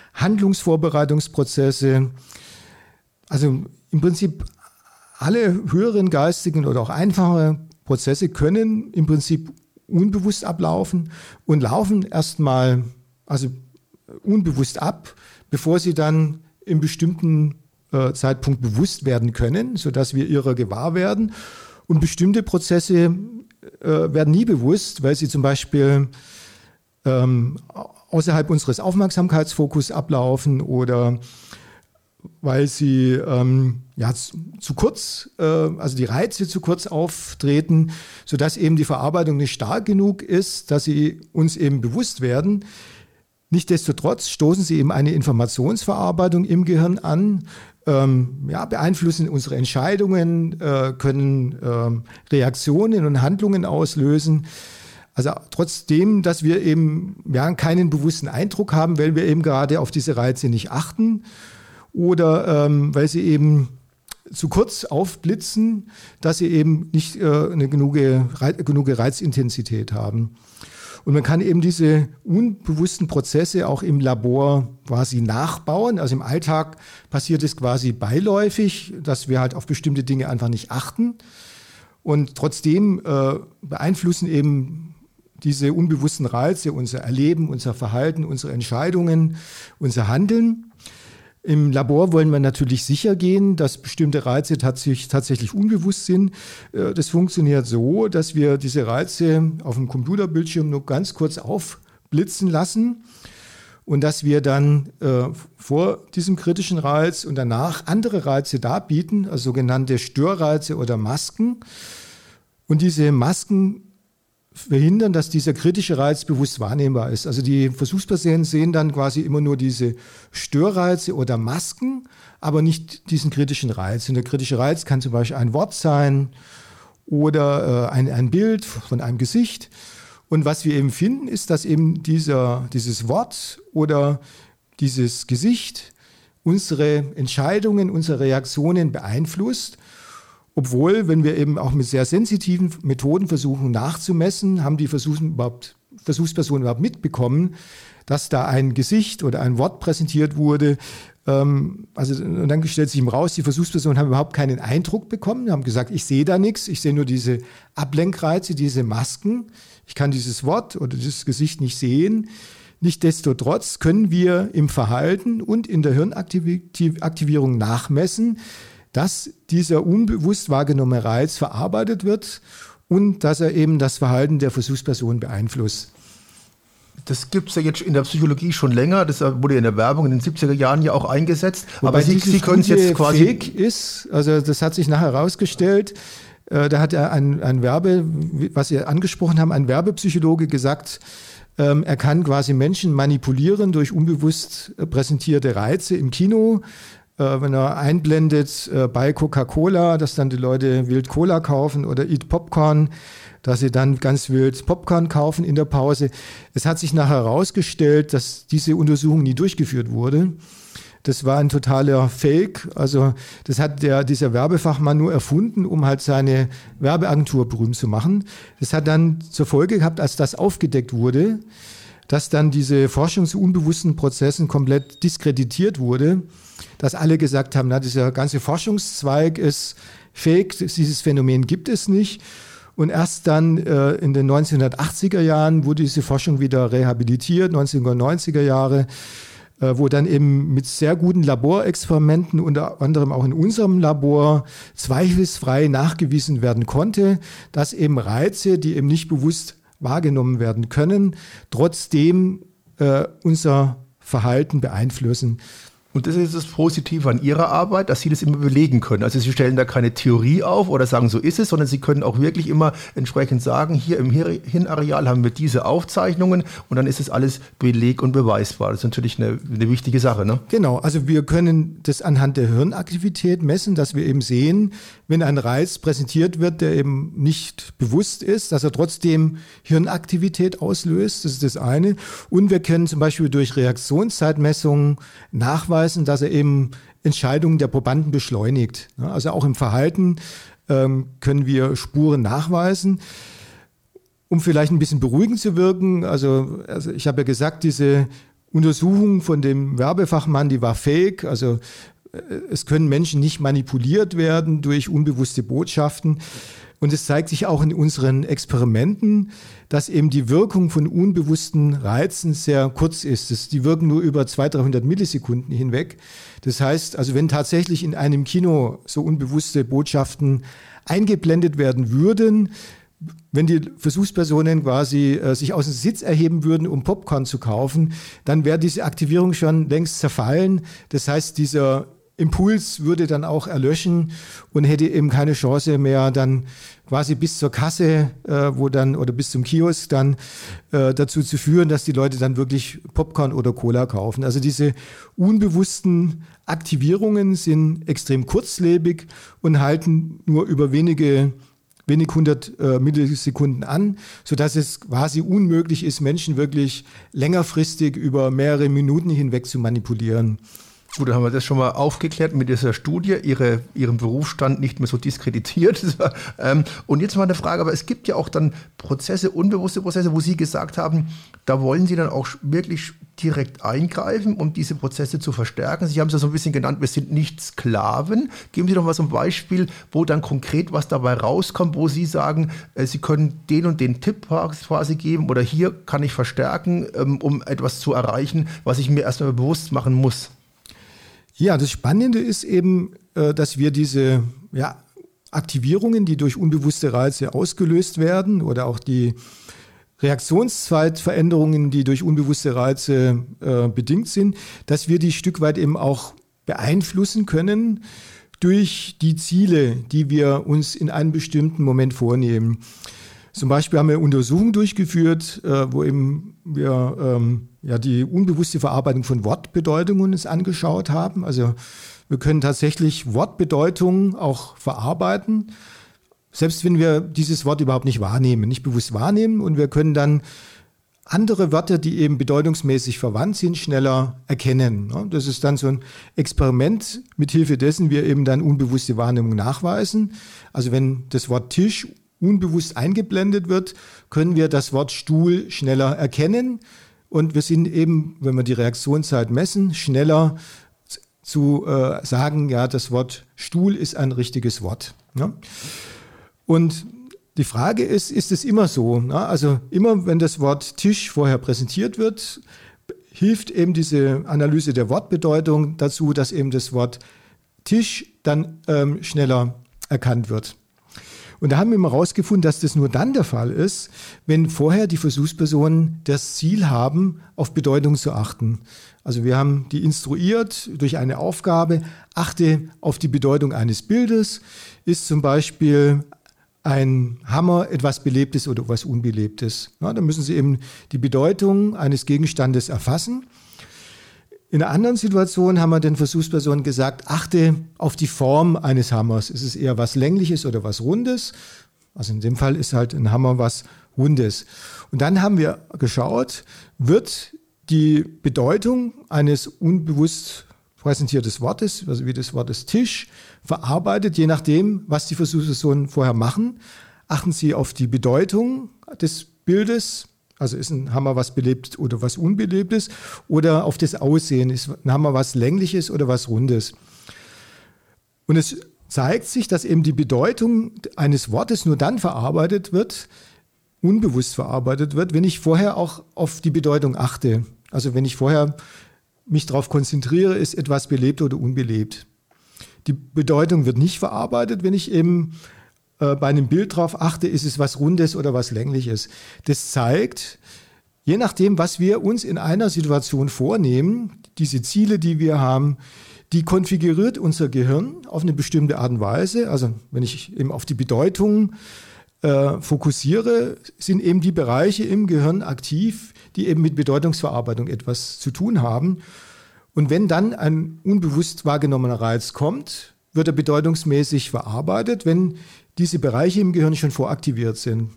Handlungsvorbereitungsprozesse. Also im Prinzip alle höheren geistigen oder auch einfache Prozesse können im Prinzip unbewusst ablaufen und laufen erstmal also unbewusst ab, bevor sie dann im bestimmten äh, Zeitpunkt bewusst werden können, sodass wir ihrer gewahr werden. Und bestimmte Prozesse äh, werden nie bewusst, weil sie zum Beispiel ähm, außerhalb unseres Aufmerksamkeitsfokus ablaufen oder weil sie ähm, ja, zu, zu kurz, äh, also die Reize zu kurz auftreten, sodass eben die Verarbeitung nicht stark genug ist, dass sie uns eben bewusst werden. Nichtsdestotrotz stoßen sie eben eine Informationsverarbeitung im Gehirn an, ähm, ja, beeinflussen unsere Entscheidungen, äh, können ähm, Reaktionen und Handlungen auslösen. Also trotzdem, dass wir eben ja, keinen bewussten Eindruck haben, weil wir eben gerade auf diese Reize nicht achten oder ähm, weil sie eben zu kurz aufblitzen, dass sie eben nicht äh, eine genug, genug Reizintensität haben. Und man kann eben diese unbewussten Prozesse auch im Labor quasi nachbauen. Also im Alltag passiert es quasi beiläufig, dass wir halt auf bestimmte Dinge einfach nicht achten. Und trotzdem äh, beeinflussen eben diese unbewussten Reize, unser Erleben, unser Verhalten, unsere Entscheidungen, unser Handeln. Im Labor wollen wir natürlich sicher gehen, dass bestimmte Reize tatsächlich, tatsächlich unbewusst sind. Das funktioniert so, dass wir diese Reize auf dem Computerbildschirm nur ganz kurz aufblitzen lassen und dass wir dann äh, vor diesem kritischen Reiz und danach andere Reize darbieten, also sogenannte Störreize oder Masken. Und diese Masken verhindern, dass dieser kritische Reiz bewusst wahrnehmbar ist. Also die Versuchspatienten sehen dann quasi immer nur diese Störreize oder Masken, aber nicht diesen kritischen Reiz. Und der kritische Reiz kann zum Beispiel ein Wort sein oder äh, ein, ein Bild von einem Gesicht. Und was wir eben finden, ist, dass eben dieser, dieses Wort oder dieses Gesicht unsere Entscheidungen, unsere Reaktionen beeinflusst. Obwohl, wenn wir eben auch mit sehr sensitiven Methoden versuchen nachzumessen, haben die Versuchs- überhaupt, Versuchspersonen überhaupt mitbekommen, dass da ein Gesicht oder ein Wort präsentiert wurde. Ähm, also, und dann stellt sich eben raus, die Versuchspersonen haben überhaupt keinen Eindruck bekommen, haben gesagt, ich sehe da nichts, ich sehe nur diese Ablenkreize, diese Masken. Ich kann dieses Wort oder dieses Gesicht nicht sehen. Nichtsdestotrotz können wir im Verhalten und in der Hirnaktivierung nachmessen, dass dieser unbewusst wahrgenommene Reiz verarbeitet wird und dass er eben das Verhalten der Versuchsperson beeinflusst. Das gibt es ja jetzt in der Psychologie schon länger. Das wurde in der Werbung in den siebziger Jahren ja auch eingesetzt. Wobei aber Sie, Sie können es jetzt quasi... Fake ist, also das hat sich nachher herausgestellt. Äh, da hat er ein, ein Werbe, was Sie angesprochen haben, ein Werbepsychologe gesagt, ähm, er kann quasi Menschen manipulieren durch unbewusst präsentierte Reize im Kino. Wenn er einblendet äh, bei Coca-Cola, dass dann die Leute wild Cola kaufen oder Eat Popcorn, dass sie dann ganz wild Popcorn kaufen in der Pause. Es hat sich nachher herausgestellt, dass diese Untersuchung nie durchgeführt wurde. Das war ein totaler Fake. Also das hat der, dieser Werbefachmann nur erfunden, um halt seine Werbeagentur berühmt zu machen. Das hat dann zur Folge gehabt, als das aufgedeckt wurde, dass dann diese Forschung zu unbewussten Prozessen komplett diskreditiert wurde, dass alle gesagt haben, na, dieser ganze Forschungszweig ist fake, dieses Phänomen gibt es nicht. Und erst dann äh, in den neunzehnhundertachtziger Jahren wurde diese Forschung wieder rehabilitiert, neunzehnhundertneunziger Jahre, äh, wo dann eben mit sehr guten Laborexperimenten, unter anderem auch in unserem Labor, zweifelsfrei nachgewiesen werden konnte, dass eben Reize, die eben nicht bewusst wahrgenommen werden können, trotzdem äh, unser Verhalten beeinflussen. Und das ist das Positive an Ihrer Arbeit, dass Sie das immer belegen können. Also Sie stellen da keine Theorie auf oder sagen, so ist es, sondern Sie können auch wirklich immer entsprechend sagen, hier im Hirnareal haben wir diese Aufzeichnungen und dann ist es alles beleg- und beweisbar. Das ist natürlich eine, eine wichtige Sache, ne? Genau, also wir können das anhand der Hirnaktivität messen, dass wir eben sehen, wenn ein Reiz präsentiert wird, der eben nicht bewusst ist, dass er trotzdem Hirnaktivität auslöst, das ist das eine. Und wir können zum Beispiel durch Reaktionszeitmessungen nachweisen, dass er eben Entscheidungen der Probanden beschleunigt. Also auch im Verhalten ähm, können wir Spuren nachweisen. Um vielleicht ein bisschen beruhigend zu wirken, also, also ich habe ja gesagt, diese Untersuchung von dem Werbefachmann, die war fake, also es können Menschen nicht manipuliert werden durch unbewusste Botschaften. Und es zeigt sich auch in unseren Experimenten, dass eben die Wirkung von unbewussten Reizen sehr kurz ist. Das, die wirken nur über zweihundert, dreihundert Millisekunden hinweg. Das heißt, also wenn tatsächlich in einem Kino so unbewusste Botschaften eingeblendet werden würden, wenn die Versuchspersonen quasi äh, sich aus dem Sitz erheben würden, um Popcorn zu kaufen, dann wäre diese Aktivierung schon längst zerfallen. Das heißt, dieser Impuls würde dann auch erlöschen und hätte eben keine Chance mehr, dann quasi bis zur Kasse, äh, wo dann oder bis zum Kiosk dann äh, dazu zu führen, dass die Leute dann wirklich Popcorn oder Cola kaufen. Also diese unbewussten Aktivierungen sind extrem kurzlebig und halten nur über wenige wenig hundert äh, Millisekunden an, sodass es quasi unmöglich ist, Menschen wirklich längerfristig über mehrere Minuten hinweg zu manipulieren. Gut, dann haben wir das schon mal aufgeklärt mit dieser Studie, ihre, ihren Berufsstand nicht mehr so diskreditiert. Und jetzt mal eine Frage, aber es gibt ja auch dann Prozesse, unbewusste Prozesse, wo Sie gesagt haben, da wollen Sie dann auch wirklich direkt eingreifen, um diese Prozesse zu verstärken? Sie haben es ja so ein bisschen genannt, wir sind nicht Sklaven. Geben Sie doch mal so ein Beispiel, wo dann konkret was dabei rauskommt, wo Sie sagen, Sie können den und den Tipp quasi geben oder hier kann ich verstärken, um etwas zu erreichen, was ich mir erstmal bewusst machen muss. Ja, das Spannende ist eben, dass wir diese ja, Aktivierungen, die durch unbewusste Reize ausgelöst werden oder auch die Reaktionszeitveränderungen, die durch unbewusste Reize äh, bedingt sind, dass wir die Stück weit eben auch beeinflussen können durch die Ziele, die wir uns in einem bestimmten Moment vornehmen. Zum Beispiel haben wir Untersuchungen durchgeführt, äh, wo eben wir ähm, ja, die unbewusste Verarbeitung von Wortbedeutungen uns angeschaut haben. Also wir können tatsächlich Wortbedeutungen auch verarbeiten, selbst wenn wir dieses Wort überhaupt nicht wahrnehmen, nicht bewusst wahrnehmen. Und wir können dann andere Wörter, die eben bedeutungsmäßig verwandt sind, schneller erkennen. Das ist dann so ein Experiment, mithilfe dessen wir eben dann unbewusste Wahrnehmung nachweisen. Also wenn das Wort Tisch unbewusst eingeblendet wird, können wir das Wort Stuhl schneller erkennen. Und wir sind eben, wenn wir die Reaktionszeit messen, schneller zu äh, sagen, ja, das Wort Stuhl ist ein richtiges Wort. Ja? Und die Frage ist, ist es immer so? Ja? Also immer, wenn das Wort Tisch vorher präsentiert wird, hilft eben diese Analyse der Wortbedeutung dazu, dass eben das Wort Tisch dann ähm, schneller erkannt wird. Und da haben wir mal herausgefunden, dass das nur dann der Fall ist, wenn vorher die Versuchspersonen das Ziel haben, auf Bedeutung zu achten. Also wir haben die instruiert durch eine Aufgabe, achte auf die Bedeutung eines Bildes. Ist zum Beispiel ein Hammer etwas Belebtes oder etwas Unbelebtes? Ja, dann müssen Sie eben die Bedeutung eines Gegenstandes erfassen. In einer anderen Situation haben wir den Versuchspersonen gesagt, achte auf die Form eines Hammers. Ist es eher was Längliches oder was Rundes? Also in dem Fall ist halt ein Hammer was Rundes. Und dann haben wir geschaut, wird die Bedeutung eines unbewusst präsentiertes Wortes, also wie das Wort des Tisch, verarbeitet, je nachdem, was die Versuchspersonen vorher machen. Achten Sie auf die Bedeutung des Bildes, also ist ein Hammer was Belebtes oder was Unbelebtes, oder auf das Aussehen, ist ein Hammer was Längliches oder was Rundes. Und es zeigt sich, dass eben die Bedeutung eines Wortes nur dann verarbeitet wird, unbewusst verarbeitet wird, wenn ich vorher auch auf die Bedeutung achte. Also wenn ich vorher mich darauf konzentriere, ist etwas belebt oder unbelebt. Die Bedeutung wird nicht verarbeitet, wenn ich eben äh, bei einem Bild darauf achte, ist es was Rundes oder was Längliches. Das zeigt, je nachdem, was wir uns in einer Situation vornehmen, diese Ziele, die wir haben, die konfiguriert unser Gehirn auf eine bestimmte Art und Weise. Also wenn ich eben auf die Bedeutung äh, fokussiere, sind eben die Bereiche im Gehirn aktiv, die eben mit Bedeutungsverarbeitung etwas zu tun haben. Und wenn dann ein unbewusst wahrgenommener Reiz kommt, wird er bedeutungsmäßig verarbeitet, wenn diese Bereiche im Gehirn schon voraktiviert sind.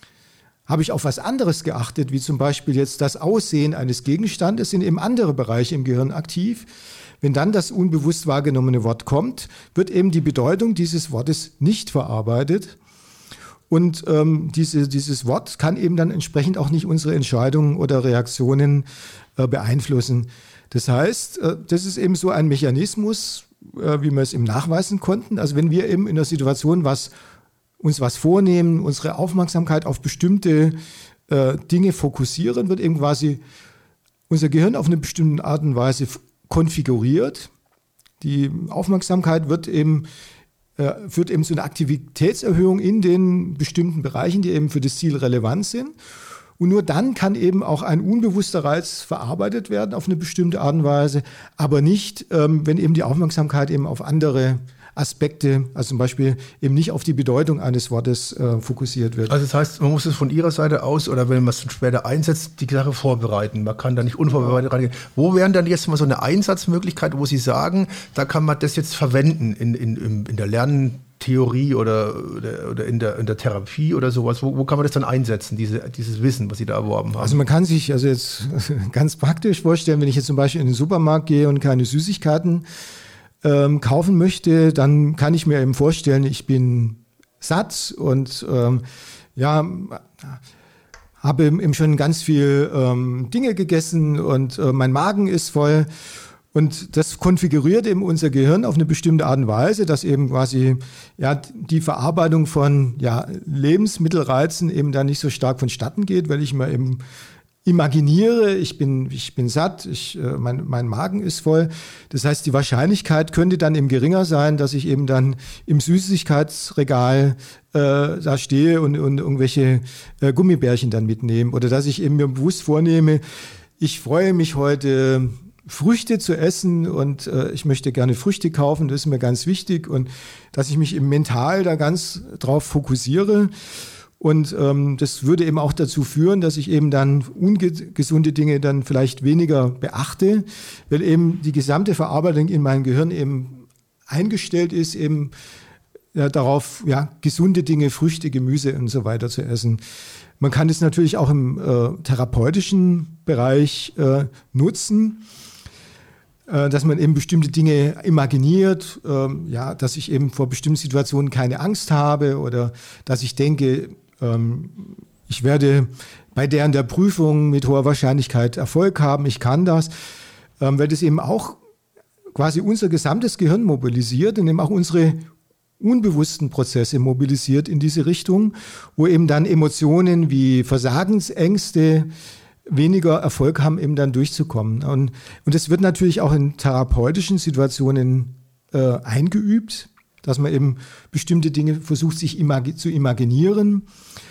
Habe ich auf was anderes geachtet, wie zum Beispiel jetzt das Aussehen eines Gegenstandes, sind eben andere Bereiche im Gehirn aktiv. Wenn dann das unbewusst wahrgenommene Wort kommt, wird eben die Bedeutung dieses Wortes nicht verarbeitet. Und ähm, diese, dieses Wort kann eben dann entsprechend auch nicht unsere Entscheidungen oder Reaktionen äh, beeinflussen. Das heißt, äh, das ist eben so ein Mechanismus, äh, wie wir es eben nachweisen konnten. Also wenn wir eben in der Situation was, uns was vornehmen, unsere Aufmerksamkeit auf bestimmte äh, Dinge fokussieren, wird eben quasi unser Gehirn auf eine bestimmte Art und Weise konfiguriert. Die Aufmerksamkeit wird eben führt eben zu einer Aktivitätserhöhung in den bestimmten Bereichen, die eben für das Ziel relevant sind. Und nur dann kann eben auch ein unbewusster Reiz verarbeitet werden auf eine bestimmte Art und Weise, aber nicht, ähm, wenn eben die Aufmerksamkeit eben auf andere Aspekte, also zum Beispiel eben nicht auf die Bedeutung eines Wortes äh, fokussiert wird. Also das heißt, man muss es von Ihrer Seite aus oder wenn man es später einsetzt, die Sache vorbereiten. Man kann da nicht unvorbereitet reingehen. Wo wären dann jetzt mal so eine Einsatzmöglichkeit, wo Sie sagen, da kann man das jetzt verwenden in, in, in der Lerntheorie oder, oder, oder in, der, in der Therapie oder sowas? Wo, wo kann man das dann einsetzen, diese, dieses Wissen, was Sie da erworben haben? Also man kann sich also jetzt ganz praktisch vorstellen, wenn ich jetzt zum Beispiel in den Supermarkt gehe und keine Süßigkeiten Ähm, kaufen möchte, dann kann ich mir eben vorstellen, ich bin satt und ähm, ja, habe eben schon ganz viel ähm, Dinge gegessen und äh, mein Magen ist voll. Und das konfiguriert eben unser Gehirn auf eine bestimmte Art und Weise, dass eben quasi ja die Verarbeitung von ja, Lebensmittelreizen eben dann nicht so stark vonstatten geht, weil ich mir eben imaginiere, ich bin, ich bin satt, ich, äh, mein, mein Magen ist voll. Das heißt, die Wahrscheinlichkeit könnte dann eben geringer sein, dass ich eben dann im Süßigkeitsregal äh, da stehe und, und irgendwelche äh, Gummibärchen dann mitnehme. Oder dass ich eben mir bewusst vornehme, ich freue mich heute, Früchte zu essen und äh, ich möchte gerne Früchte kaufen, das ist mir ganz wichtig und dass ich mich im Mental da ganz drauf fokussiere und ähm, das würde eben auch dazu führen, dass ich eben dann ungesunde Dinge dann vielleicht weniger beachte, weil eben die gesamte Verarbeitung in meinem Gehirn eben eingestellt ist, eben ja, darauf, ja, gesunde Dinge, Früchte, Gemüse und so weiter zu essen. Man kann das natürlich auch im äh, therapeutischen Bereich äh, nutzen, dass man eben bestimmte Dinge imaginiert, ähm, ja, dass ich eben vor bestimmten Situationen keine Angst habe oder dass ich denke, ähm, ich werde bei der und der Prüfung mit hoher Wahrscheinlichkeit Erfolg haben, ich kann das, ähm, weil das eben auch quasi unser gesamtes Gehirn mobilisiert und eben auch unsere unbewussten Prozesse mobilisiert in diese Richtung, wo eben dann Emotionen wie Versagensängste, weniger Erfolg haben, eben dann durchzukommen. Und, und das wird natürlich auch in therapeutischen Situationen äh, eingeübt, dass man eben bestimmte Dinge versucht, sich imag- zu imaginieren.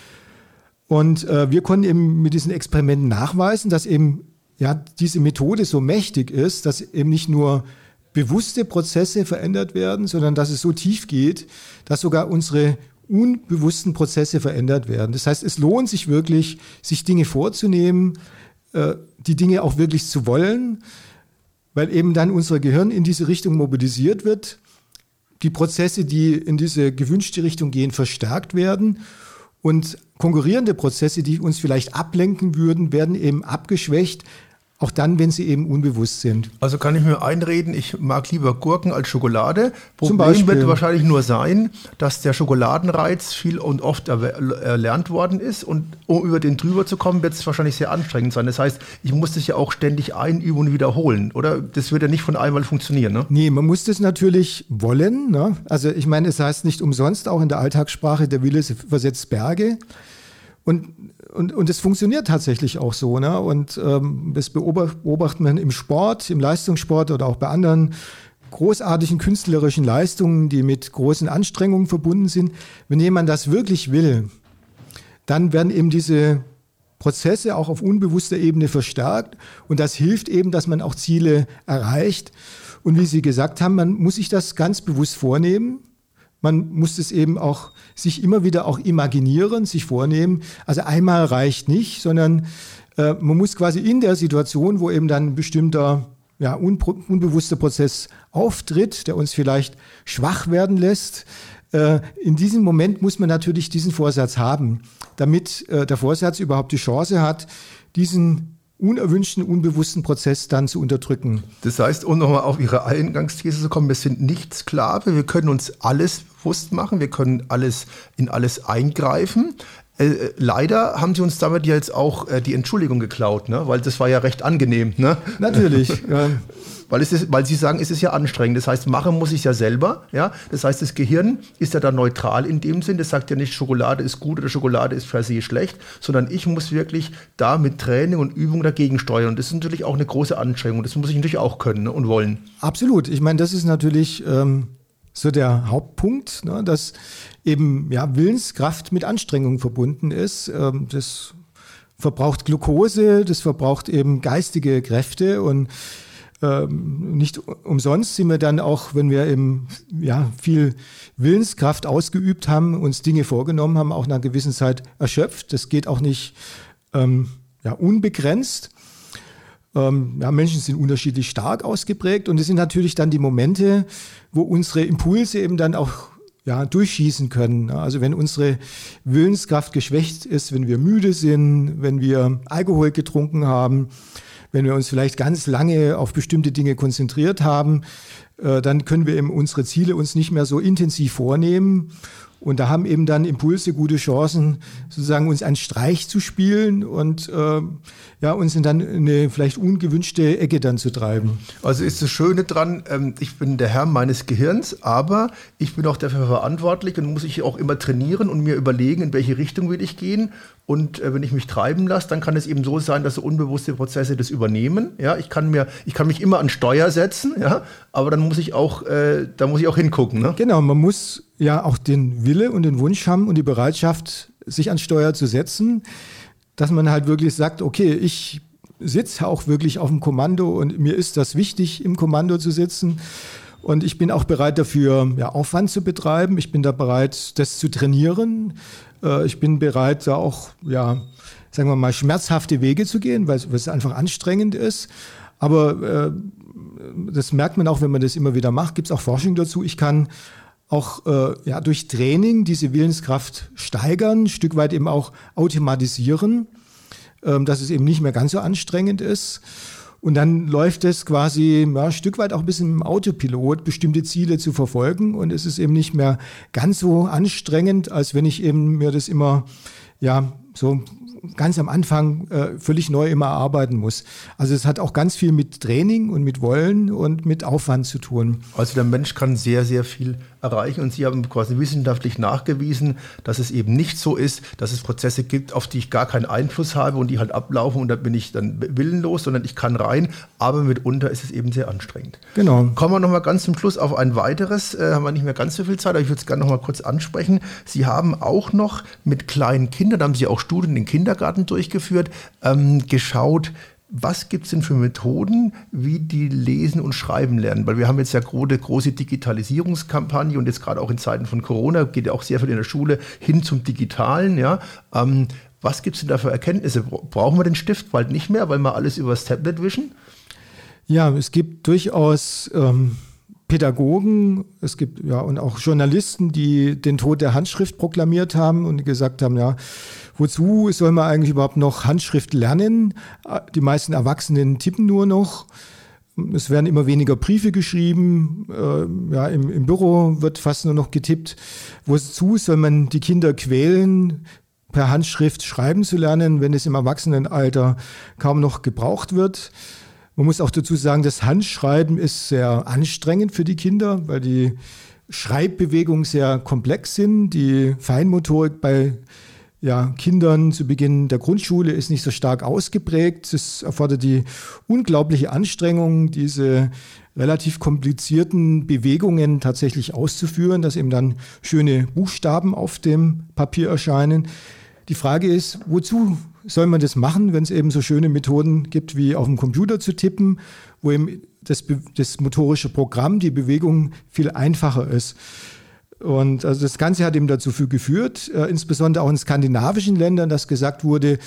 Und äh, wir konnten eben mit diesen Experimenten nachweisen, dass eben ja, diese Methode so mächtig ist, dass eben nicht nur bewusste Prozesse verändert werden, sondern dass es so tief geht, dass sogar unsere unbewussten Prozesse verändert werden. Das heißt, es lohnt sich wirklich, sich Dinge vorzunehmen, äh, die Dinge auch wirklich zu wollen, weil eben dann unser Gehirn in diese Richtung mobilisiert wird, die Prozesse, die in diese gewünschte Richtung gehen, verstärkt werden und konkurrierende Prozesse, die uns vielleicht ablenken würden, werden eben abgeschwächt, auch dann, wenn sie eben unbewusst sind. Also kann ich mir einreden, ich mag lieber Gurken als Schokolade. Zum Problem Beispiel. wird wahrscheinlich nur sein, dass der Schokoladenreiz viel und oft erlernt worden ist und um über den drüber zu kommen, wird es wahrscheinlich sehr anstrengend sein. Das heißt, ich muss das ja auch ständig einüben und wiederholen, oder? Das wird ja nicht von einmal funktionieren, ne? Nee, man muss das natürlich wollen, ne? Also ich meine, es heißt nicht umsonst auch in der Alltagssprache, der Wille versetzt Berge. Und, und, und es funktioniert tatsächlich auch so, ne? Und ähm, das beobachtet man im Sport, im Leistungssport oder auch bei anderen großartigen künstlerischen Leistungen, die mit großen Anstrengungen verbunden sind. Wenn jemand das wirklich will, dann werden eben diese Prozesse auch auf unbewusster Ebene verstärkt. Und das hilft eben, dass man auch Ziele erreicht. Und wie Sie gesagt haben, man muss sich das ganz bewusst vornehmen. Man muss es eben auch sich immer wieder auch imaginieren, sich vornehmen. Also einmal reicht nicht, sondern äh, man muss quasi in der Situation, wo eben dann ein bestimmter ja, unpro- unbewusster Prozess auftritt, der uns vielleicht schwach werden lässt, äh, in diesem Moment muss man natürlich diesen Vorsatz haben, damit äh, der Vorsatz überhaupt die Chance hat, diesen unerwünschten, unbewussten Prozess dann zu unterdrücken. Das heißt, um nochmal auf Ihre Eingangsthese zu kommen, wir sind nicht Sklave, wir können uns alles bewusst machen, wir können alles in alles eingreifen. Äh, leider haben Sie uns damit ja jetzt auch äh, die Entschuldigung geklaut, ne? Weil das war ja recht angenehm. Ne? Natürlich. Ja. Weil, es ist, weil Sie sagen, es ist ja anstrengend. Das heißt, machen muss ich ja selber. Ja? Das heißt, das Gehirn ist ja dann neutral in dem Sinn. Das sagt ja nicht, Schokolade ist gut oder Schokolade ist per se schlecht, sondern ich muss wirklich da mit Training und Übung dagegen steuern. Und das ist natürlich auch eine große Anstrengung. Das muss ich natürlich auch können, ne? Und wollen. Absolut. Ich meine, das ist natürlich ähm, so der Hauptpunkt, ne? Dass eben ja, Willenskraft mit Anstrengung verbunden ist. Ähm, das verbraucht Glucose, das verbraucht eben geistige Kräfte und Ähm, nicht umsonst sind wir dann auch, wenn wir eben ja, viel Willenskraft ausgeübt haben, uns Dinge vorgenommen haben, auch nach einer gewissen Zeit erschöpft. Das geht auch nicht ähm, ja, unbegrenzt. Ähm, ja, Menschen sind unterschiedlich stark ausgeprägt und es sind natürlich dann die Momente, wo unsere Impulse eben dann auch ja, durchschießen können. Also wenn unsere Willenskraft geschwächt ist, wenn wir müde sind, wenn wir Alkohol getrunken haben, wenn wir uns vielleicht ganz lange auf bestimmte Dinge konzentriert haben, äh, dann können wir eben unsere Ziele uns nicht mehr so intensiv vornehmen. Und da haben eben dann Impulse gute Chancen, sozusagen uns einen Streich zu spielen und äh, ja, uns in dann eine vielleicht ungewünschte Ecke dann zu treiben. Also ist das Schöne dran, ähm, ich bin der Herr meines Gehirns, aber ich bin auch dafür verantwortlich und muss ich auch immer trainieren und mir überlegen, in welche Richtung will ich gehen. Und äh, wenn ich mich treiben lasse, dann kann es eben so sein, dass so unbewusste Prozesse das übernehmen. Ja, ich kann mir, ich kann mich immer an Steuer setzen, ja, aber dann muss ich auch, äh, da muss ich auch hingucken. Ne? Genau, man muss ja auch den Wille und den Wunsch haben und die Bereitschaft, sich an Steuer zu setzen, dass man halt wirklich sagt, okay, ich sitze auch wirklich auf dem Kommando und mir ist das wichtig, im Kommando zu sitzen. Und ich bin auch bereit dafür, ja, Aufwand zu betreiben. Ich bin da bereit, das zu trainieren. Äh, ich bin bereit, da auch, ja, sagen wir mal, schmerzhafte Wege zu gehen, weil es einfach anstrengend ist. Aber äh, das merkt man auch, wenn man das immer wieder macht. Gibt es auch Forschung dazu. Ich kann auch äh, ja, durch Training diese Willenskraft steigern, ein Stück weit eben auch automatisieren, ähm, dass es eben nicht mehr ganz so anstrengend ist. Und dann läuft es quasi ja, ein Stück weit auch ein bisschen im Autopilot, bestimmte Ziele zu verfolgen. Und es ist eben nicht mehr ganz so anstrengend, als wenn ich eben mir das immer ja so ganz am Anfang äh, völlig neu immer erarbeiten muss. Also es hat auch ganz viel mit Training und mit Wollen und mit Aufwand zu tun. Also der Mensch kann sehr, sehr viel erreichen und Sie haben quasi wissenschaftlich nachgewiesen, dass es eben nicht so ist, dass es Prozesse gibt, auf die ich gar keinen Einfluss habe und die halt ablaufen und da bin ich dann willenlos, sondern ich kann rein, aber mitunter ist es eben sehr anstrengend. Genau. Kommen wir nochmal ganz zum Schluss auf ein weiteres, äh, haben wir nicht mehr ganz so viel Zeit, aber ich würde es gerne nochmal kurz ansprechen. Sie haben auch noch mit kleinen Kindern, da haben Sie auch Studien in Kindergarten durchgeführt, ähm, geschaut, was gibt es denn für Methoden, wie die lesen und schreiben lernen? Weil wir haben jetzt ja große, große Digitalisierungskampagne und jetzt gerade auch in Zeiten von Corona geht ja auch sehr viel in der Schule hin zum Digitalen. Ja? Ähm, was gibt es denn da für Erkenntnisse? Brauchen wir den Stift bald nicht mehr, weil wir alles über das Tablet wischen? Ja, es gibt durchaus ähm, Pädagogen, es gibt ja und auch Journalisten, die den Tod der Handschrift proklamiert haben und gesagt haben, ja, wozu soll man eigentlich überhaupt noch Handschrift lernen? Die meisten Erwachsenen tippen nur noch. Es werden immer weniger Briefe geschrieben. Äh, ja, im, im Büro wird fast nur noch getippt. Wozu soll man die Kinder quälen, per Handschrift schreiben zu lernen, wenn es im Erwachsenenalter kaum noch gebraucht wird? Man muss auch dazu sagen, das Handschreiben ist sehr anstrengend für die Kinder, weil die Schreibbewegungen sehr komplex sind. Die Feinmotorik bei ja, Kindern zu Beginn der Grundschule ist nicht so stark ausgeprägt. Es erfordert die unglaubliche Anstrengung, diese relativ komplizierten Bewegungen tatsächlich auszuführen, dass eben dann schöne Buchstaben auf dem Papier erscheinen. Die Frage ist, wozu soll man das machen, wenn es eben so schöne Methoden gibt, wie auf dem Computer zu tippen, wo eben das, das motorische Programm, die Bewegung viel einfacher ist. Und also das Ganze hat eben dazu geführt, äh, insbesondere auch in skandinavischen Ländern, dass gesagt wurde,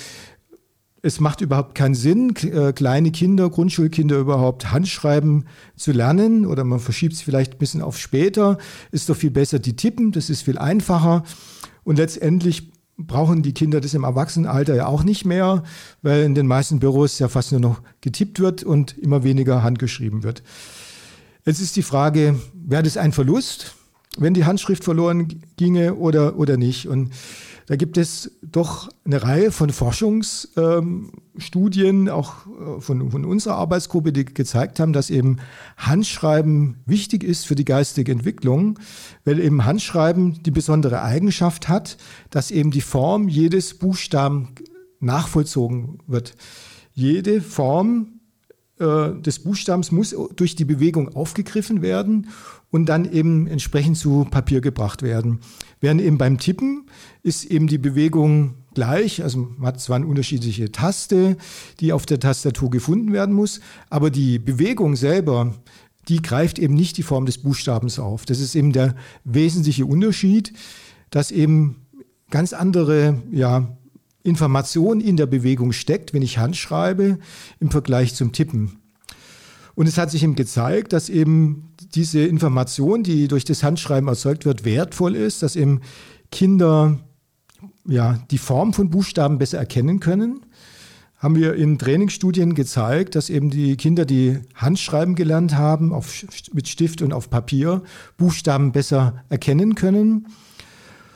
es macht überhaupt keinen Sinn, äh, kleine Kinder, Grundschulkinder überhaupt Handschreiben zu lernen oder man verschiebt es vielleicht ein bisschen auf später, ist doch viel besser die tippen, das ist viel einfacher und letztendlich brauchen die Kinder das im Erwachsenenalter ja auch nicht mehr, weil in den meisten Büros ja fast nur noch getippt wird und immer weniger handgeschrieben wird. Jetzt ist die Frage, wäre das ein Verlust, wenn die Handschrift verloren ginge oder, oder nicht? Und da gibt es doch eine Reihe von Forschungsstudien, ähm, auch von, von unserer Arbeitsgruppe, die gezeigt haben, dass eben Handschreiben wichtig ist für die geistige Entwicklung, weil eben Handschreiben die besondere Eigenschaft hat, dass eben die Form jedes Buchstaben nachvollzogen wird. Jede Form äh, des Buchstabens muss durch die Bewegung aufgegriffen werden und dann eben entsprechend zu Papier gebracht werden. Während eben beim Tippen ist eben die Bewegung gleich, also man hat zwar eine unterschiedliche Taste, die auf der Tastatur gefunden werden muss, aber die Bewegung selber, die greift eben nicht die Form des Buchstabens auf. Das ist eben der wesentliche Unterschied, dass eben ganz andere ja, Information in der Bewegung steckt, wenn ich handschreibe, im Vergleich zum Tippen. Und es hat sich eben gezeigt, dass eben diese Information, die durch das Handschreiben erzeugt wird, wertvoll ist, dass eben Kinder ja, die Form von Buchstaben besser erkennen können. Haben wir in Trainingsstudien gezeigt, dass eben die Kinder, die Handschreiben gelernt haben, auf, mit Stift und auf Papier, Buchstaben besser erkennen können.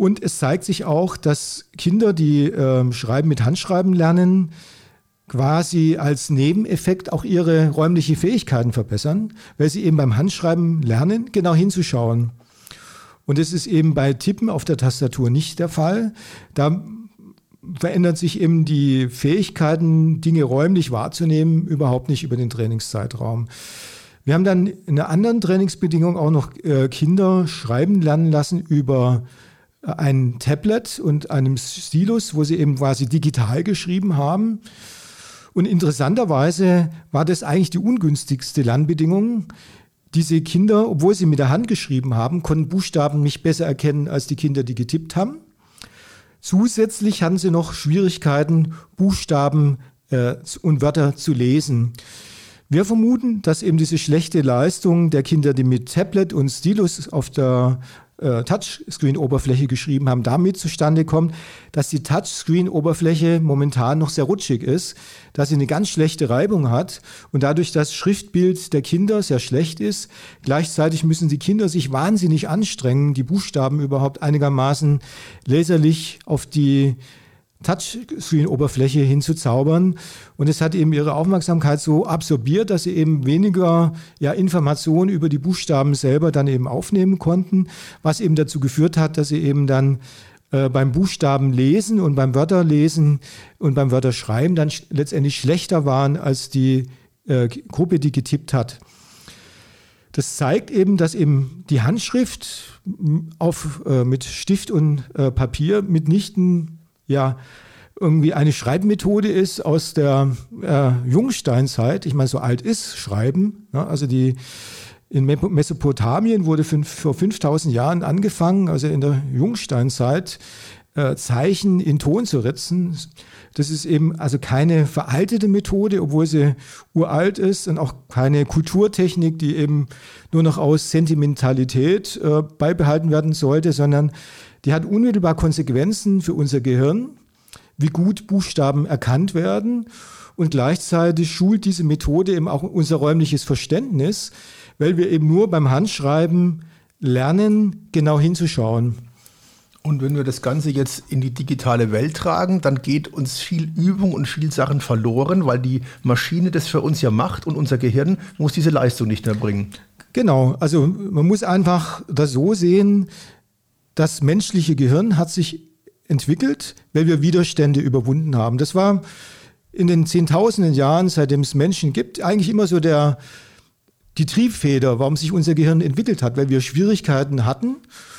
Und es zeigt sich auch, dass Kinder, die äh, Schreiben mit Handschreiben lernen, quasi als Nebeneffekt auch ihre räumliche Fähigkeiten verbessern, weil sie eben beim Handschreiben lernen, genau hinzuschauen. Und das ist eben bei Tippen auf der Tastatur nicht der Fall. Da verändern sich eben die Fähigkeiten, Dinge räumlich wahrzunehmen, überhaupt nicht über den Trainingszeitraum. Wir haben dann in einer anderen Trainingsbedingung auch noch äh, Kinder schreiben lernen lassen über äh, ein Tablet und einem Stylus, wo sie eben quasi digital geschrieben haben. Und interessanterweise war das eigentlich die ungünstigste Lernbedingung. Diese Kinder, obwohl sie mit der Hand geschrieben haben, konnten Buchstaben nicht besser erkennen als die Kinder, die getippt haben. Zusätzlich hatten sie noch Schwierigkeiten, Buchstaben äh, und Wörter zu lesen. Wir vermuten, dass eben diese schlechte Leistung der Kinder, die mit Tablet und Stylus auf der äh, Touchscreen-Oberfläche geschrieben haben, damit zustande kommt, dass die Touchscreen-Oberfläche momentan noch sehr rutschig ist, dass sie eine ganz schlechte Reibung hat und dadurch das Schriftbild der Kinder sehr schlecht ist. Gleichzeitig müssen die Kinder sich wahnsinnig anstrengen, die Buchstaben überhaupt einigermaßen leserlich auf die Touchscreen-Oberfläche hinzuzaubern. Und es hat eben ihre Aufmerksamkeit so absorbiert, dass sie eben weniger ja, Informationen über die Buchstaben selber dann eben aufnehmen konnten, was eben dazu geführt hat, dass sie eben dann äh, beim Buchstabenlesen und beim Wörterlesen und beim Wörterschreiben dann sch- letztendlich schlechter waren als die äh, Gruppe, die getippt hat. Das zeigt eben, dass eben die Handschrift auf, äh, mit Stift und äh, Papier mitnichten ja irgendwie eine Schreibmethode ist aus der äh, Jungsteinzeit. Ich meine, so alt ist Schreiben. Ne? Also die in Mesopotamien wurde fünf, vor fünftausend Jahren angefangen, also in der Jungsteinzeit, äh, Zeichen in Ton zu ritzen. Das ist eben also keine veraltete Methode, obwohl sie uralt ist, und auch keine Kulturtechnik, die eben nur noch aus Sentimentalität äh, beibehalten werden sollte, sondern die hat unmittelbar Konsequenzen für unser Gehirn, wie gut Buchstaben erkannt werden, und gleichzeitig schult diese Methode eben auch unser räumliches Verständnis, weil wir eben nur beim Handschreiben lernen, genau hinzuschauen. Und wenn wir das Ganze jetzt in die digitale Welt tragen, dann geht uns viel Übung und viel Sachen verloren, weil die Maschine das für uns ja macht und unser Gehirn muss diese Leistung nicht mehr bringen. Genau, also man muss einfach das so sehen, das menschliche Gehirn hat sich entwickelt, weil wir Widerstände überwunden haben. Das war in den zehntausenden Jahren, seitdem es Menschen gibt, eigentlich immer so der, die Triebfeder, warum sich unser Gehirn entwickelt hat, weil wir Schwierigkeiten hatten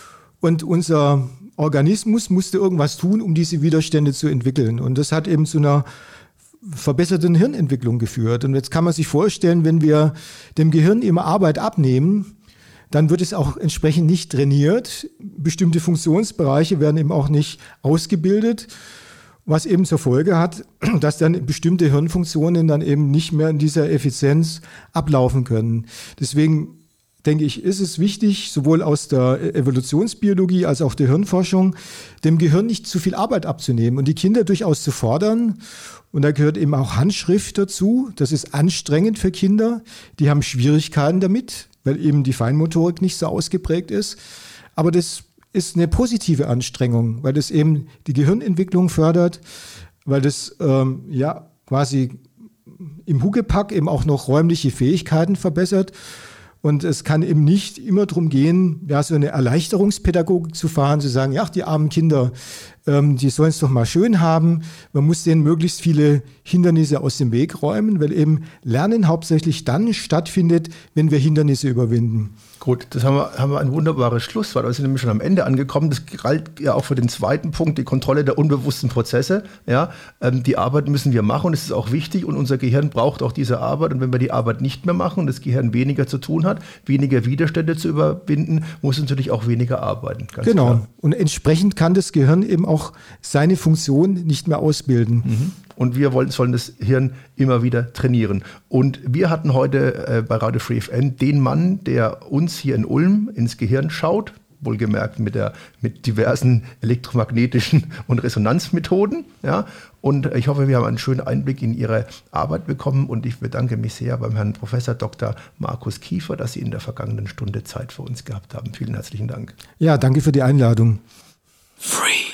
und unser Organismus musste irgendwas tun, um diese Widerstände zu entwickeln. Und das hat eben zu einer verbesserten Hirnentwicklung geführt. Und jetzt kann man sich vorstellen, wenn wir dem Gehirn immer Arbeit abnehmen, dann wird es auch entsprechend nicht trainiert. Bestimmte Funktionsbereiche werden eben auch nicht ausgebildet, was eben zur Folge hat, dass dann bestimmte Hirnfunktionen dann eben nicht mehr in dieser Effizienz ablaufen können. Deswegen denke ich, ist es wichtig, sowohl aus der Evolutionsbiologie als auch der Hirnforschung, dem Gehirn nicht zu viel Arbeit abzunehmen und die Kinder durchaus zu fordern. Und da gehört eben auch Handschrift dazu. Das ist anstrengend für Kinder. Die haben Schwierigkeiten damit, weil eben die Feinmotorik nicht so ausgeprägt ist. Aber das ist eine positive Anstrengung, weil das eben die Gehirnentwicklung fördert, weil das ähm, ja quasi im Huckepack eben auch noch räumliche Fähigkeiten verbessert. Und es kann eben nicht immer darum gehen, ja, so eine Erleichterungspädagogik zu fahren, zu sagen, ja, die armen Kinder, ähm, die sollen es doch mal schön haben. Man muss denen möglichst viele Hindernisse aus dem Weg räumen, weil eben Lernen hauptsächlich dann stattfindet, wenn wir Hindernisse überwinden. Gut, das haben wir, haben wir ein wunderbares Schlusswort. Wir sind nämlich schon am Ende angekommen. Das galt ja auch für den zweiten Punkt, die Kontrolle der unbewussten Prozesse. Ja, ähm, die Arbeit müssen wir machen und es ist auch wichtig und unser Gehirn braucht auch diese Arbeit. Und wenn wir die Arbeit nicht mehr machen und das Gehirn weniger zu tun hat, weniger Widerstände zu überwinden, muss es natürlich auch weniger arbeiten. Ganz genau. Klar. Und entsprechend kann das Gehirn eben auch seine Funktion nicht mehr ausbilden. Mhm. Und wir wollen, sollen das Hirn immer wieder trainieren. Und wir hatten heute äh, bei Radio Free F M den Mann, der uns hier in Ulm ins Gehirn schaut, wohlgemerkt mit, der, mit diversen elektromagnetischen und Resonanzmethoden. Ja? Und ich hoffe, wir haben einen schönen Einblick in Ihre Arbeit bekommen. Und ich bedanke mich sehr beim Herrn Professor Doktor Markus Kiefer, dass Sie in der vergangenen Stunde Zeit für uns gehabt haben. Vielen herzlichen Dank. Ja, danke für die Einladung. Free.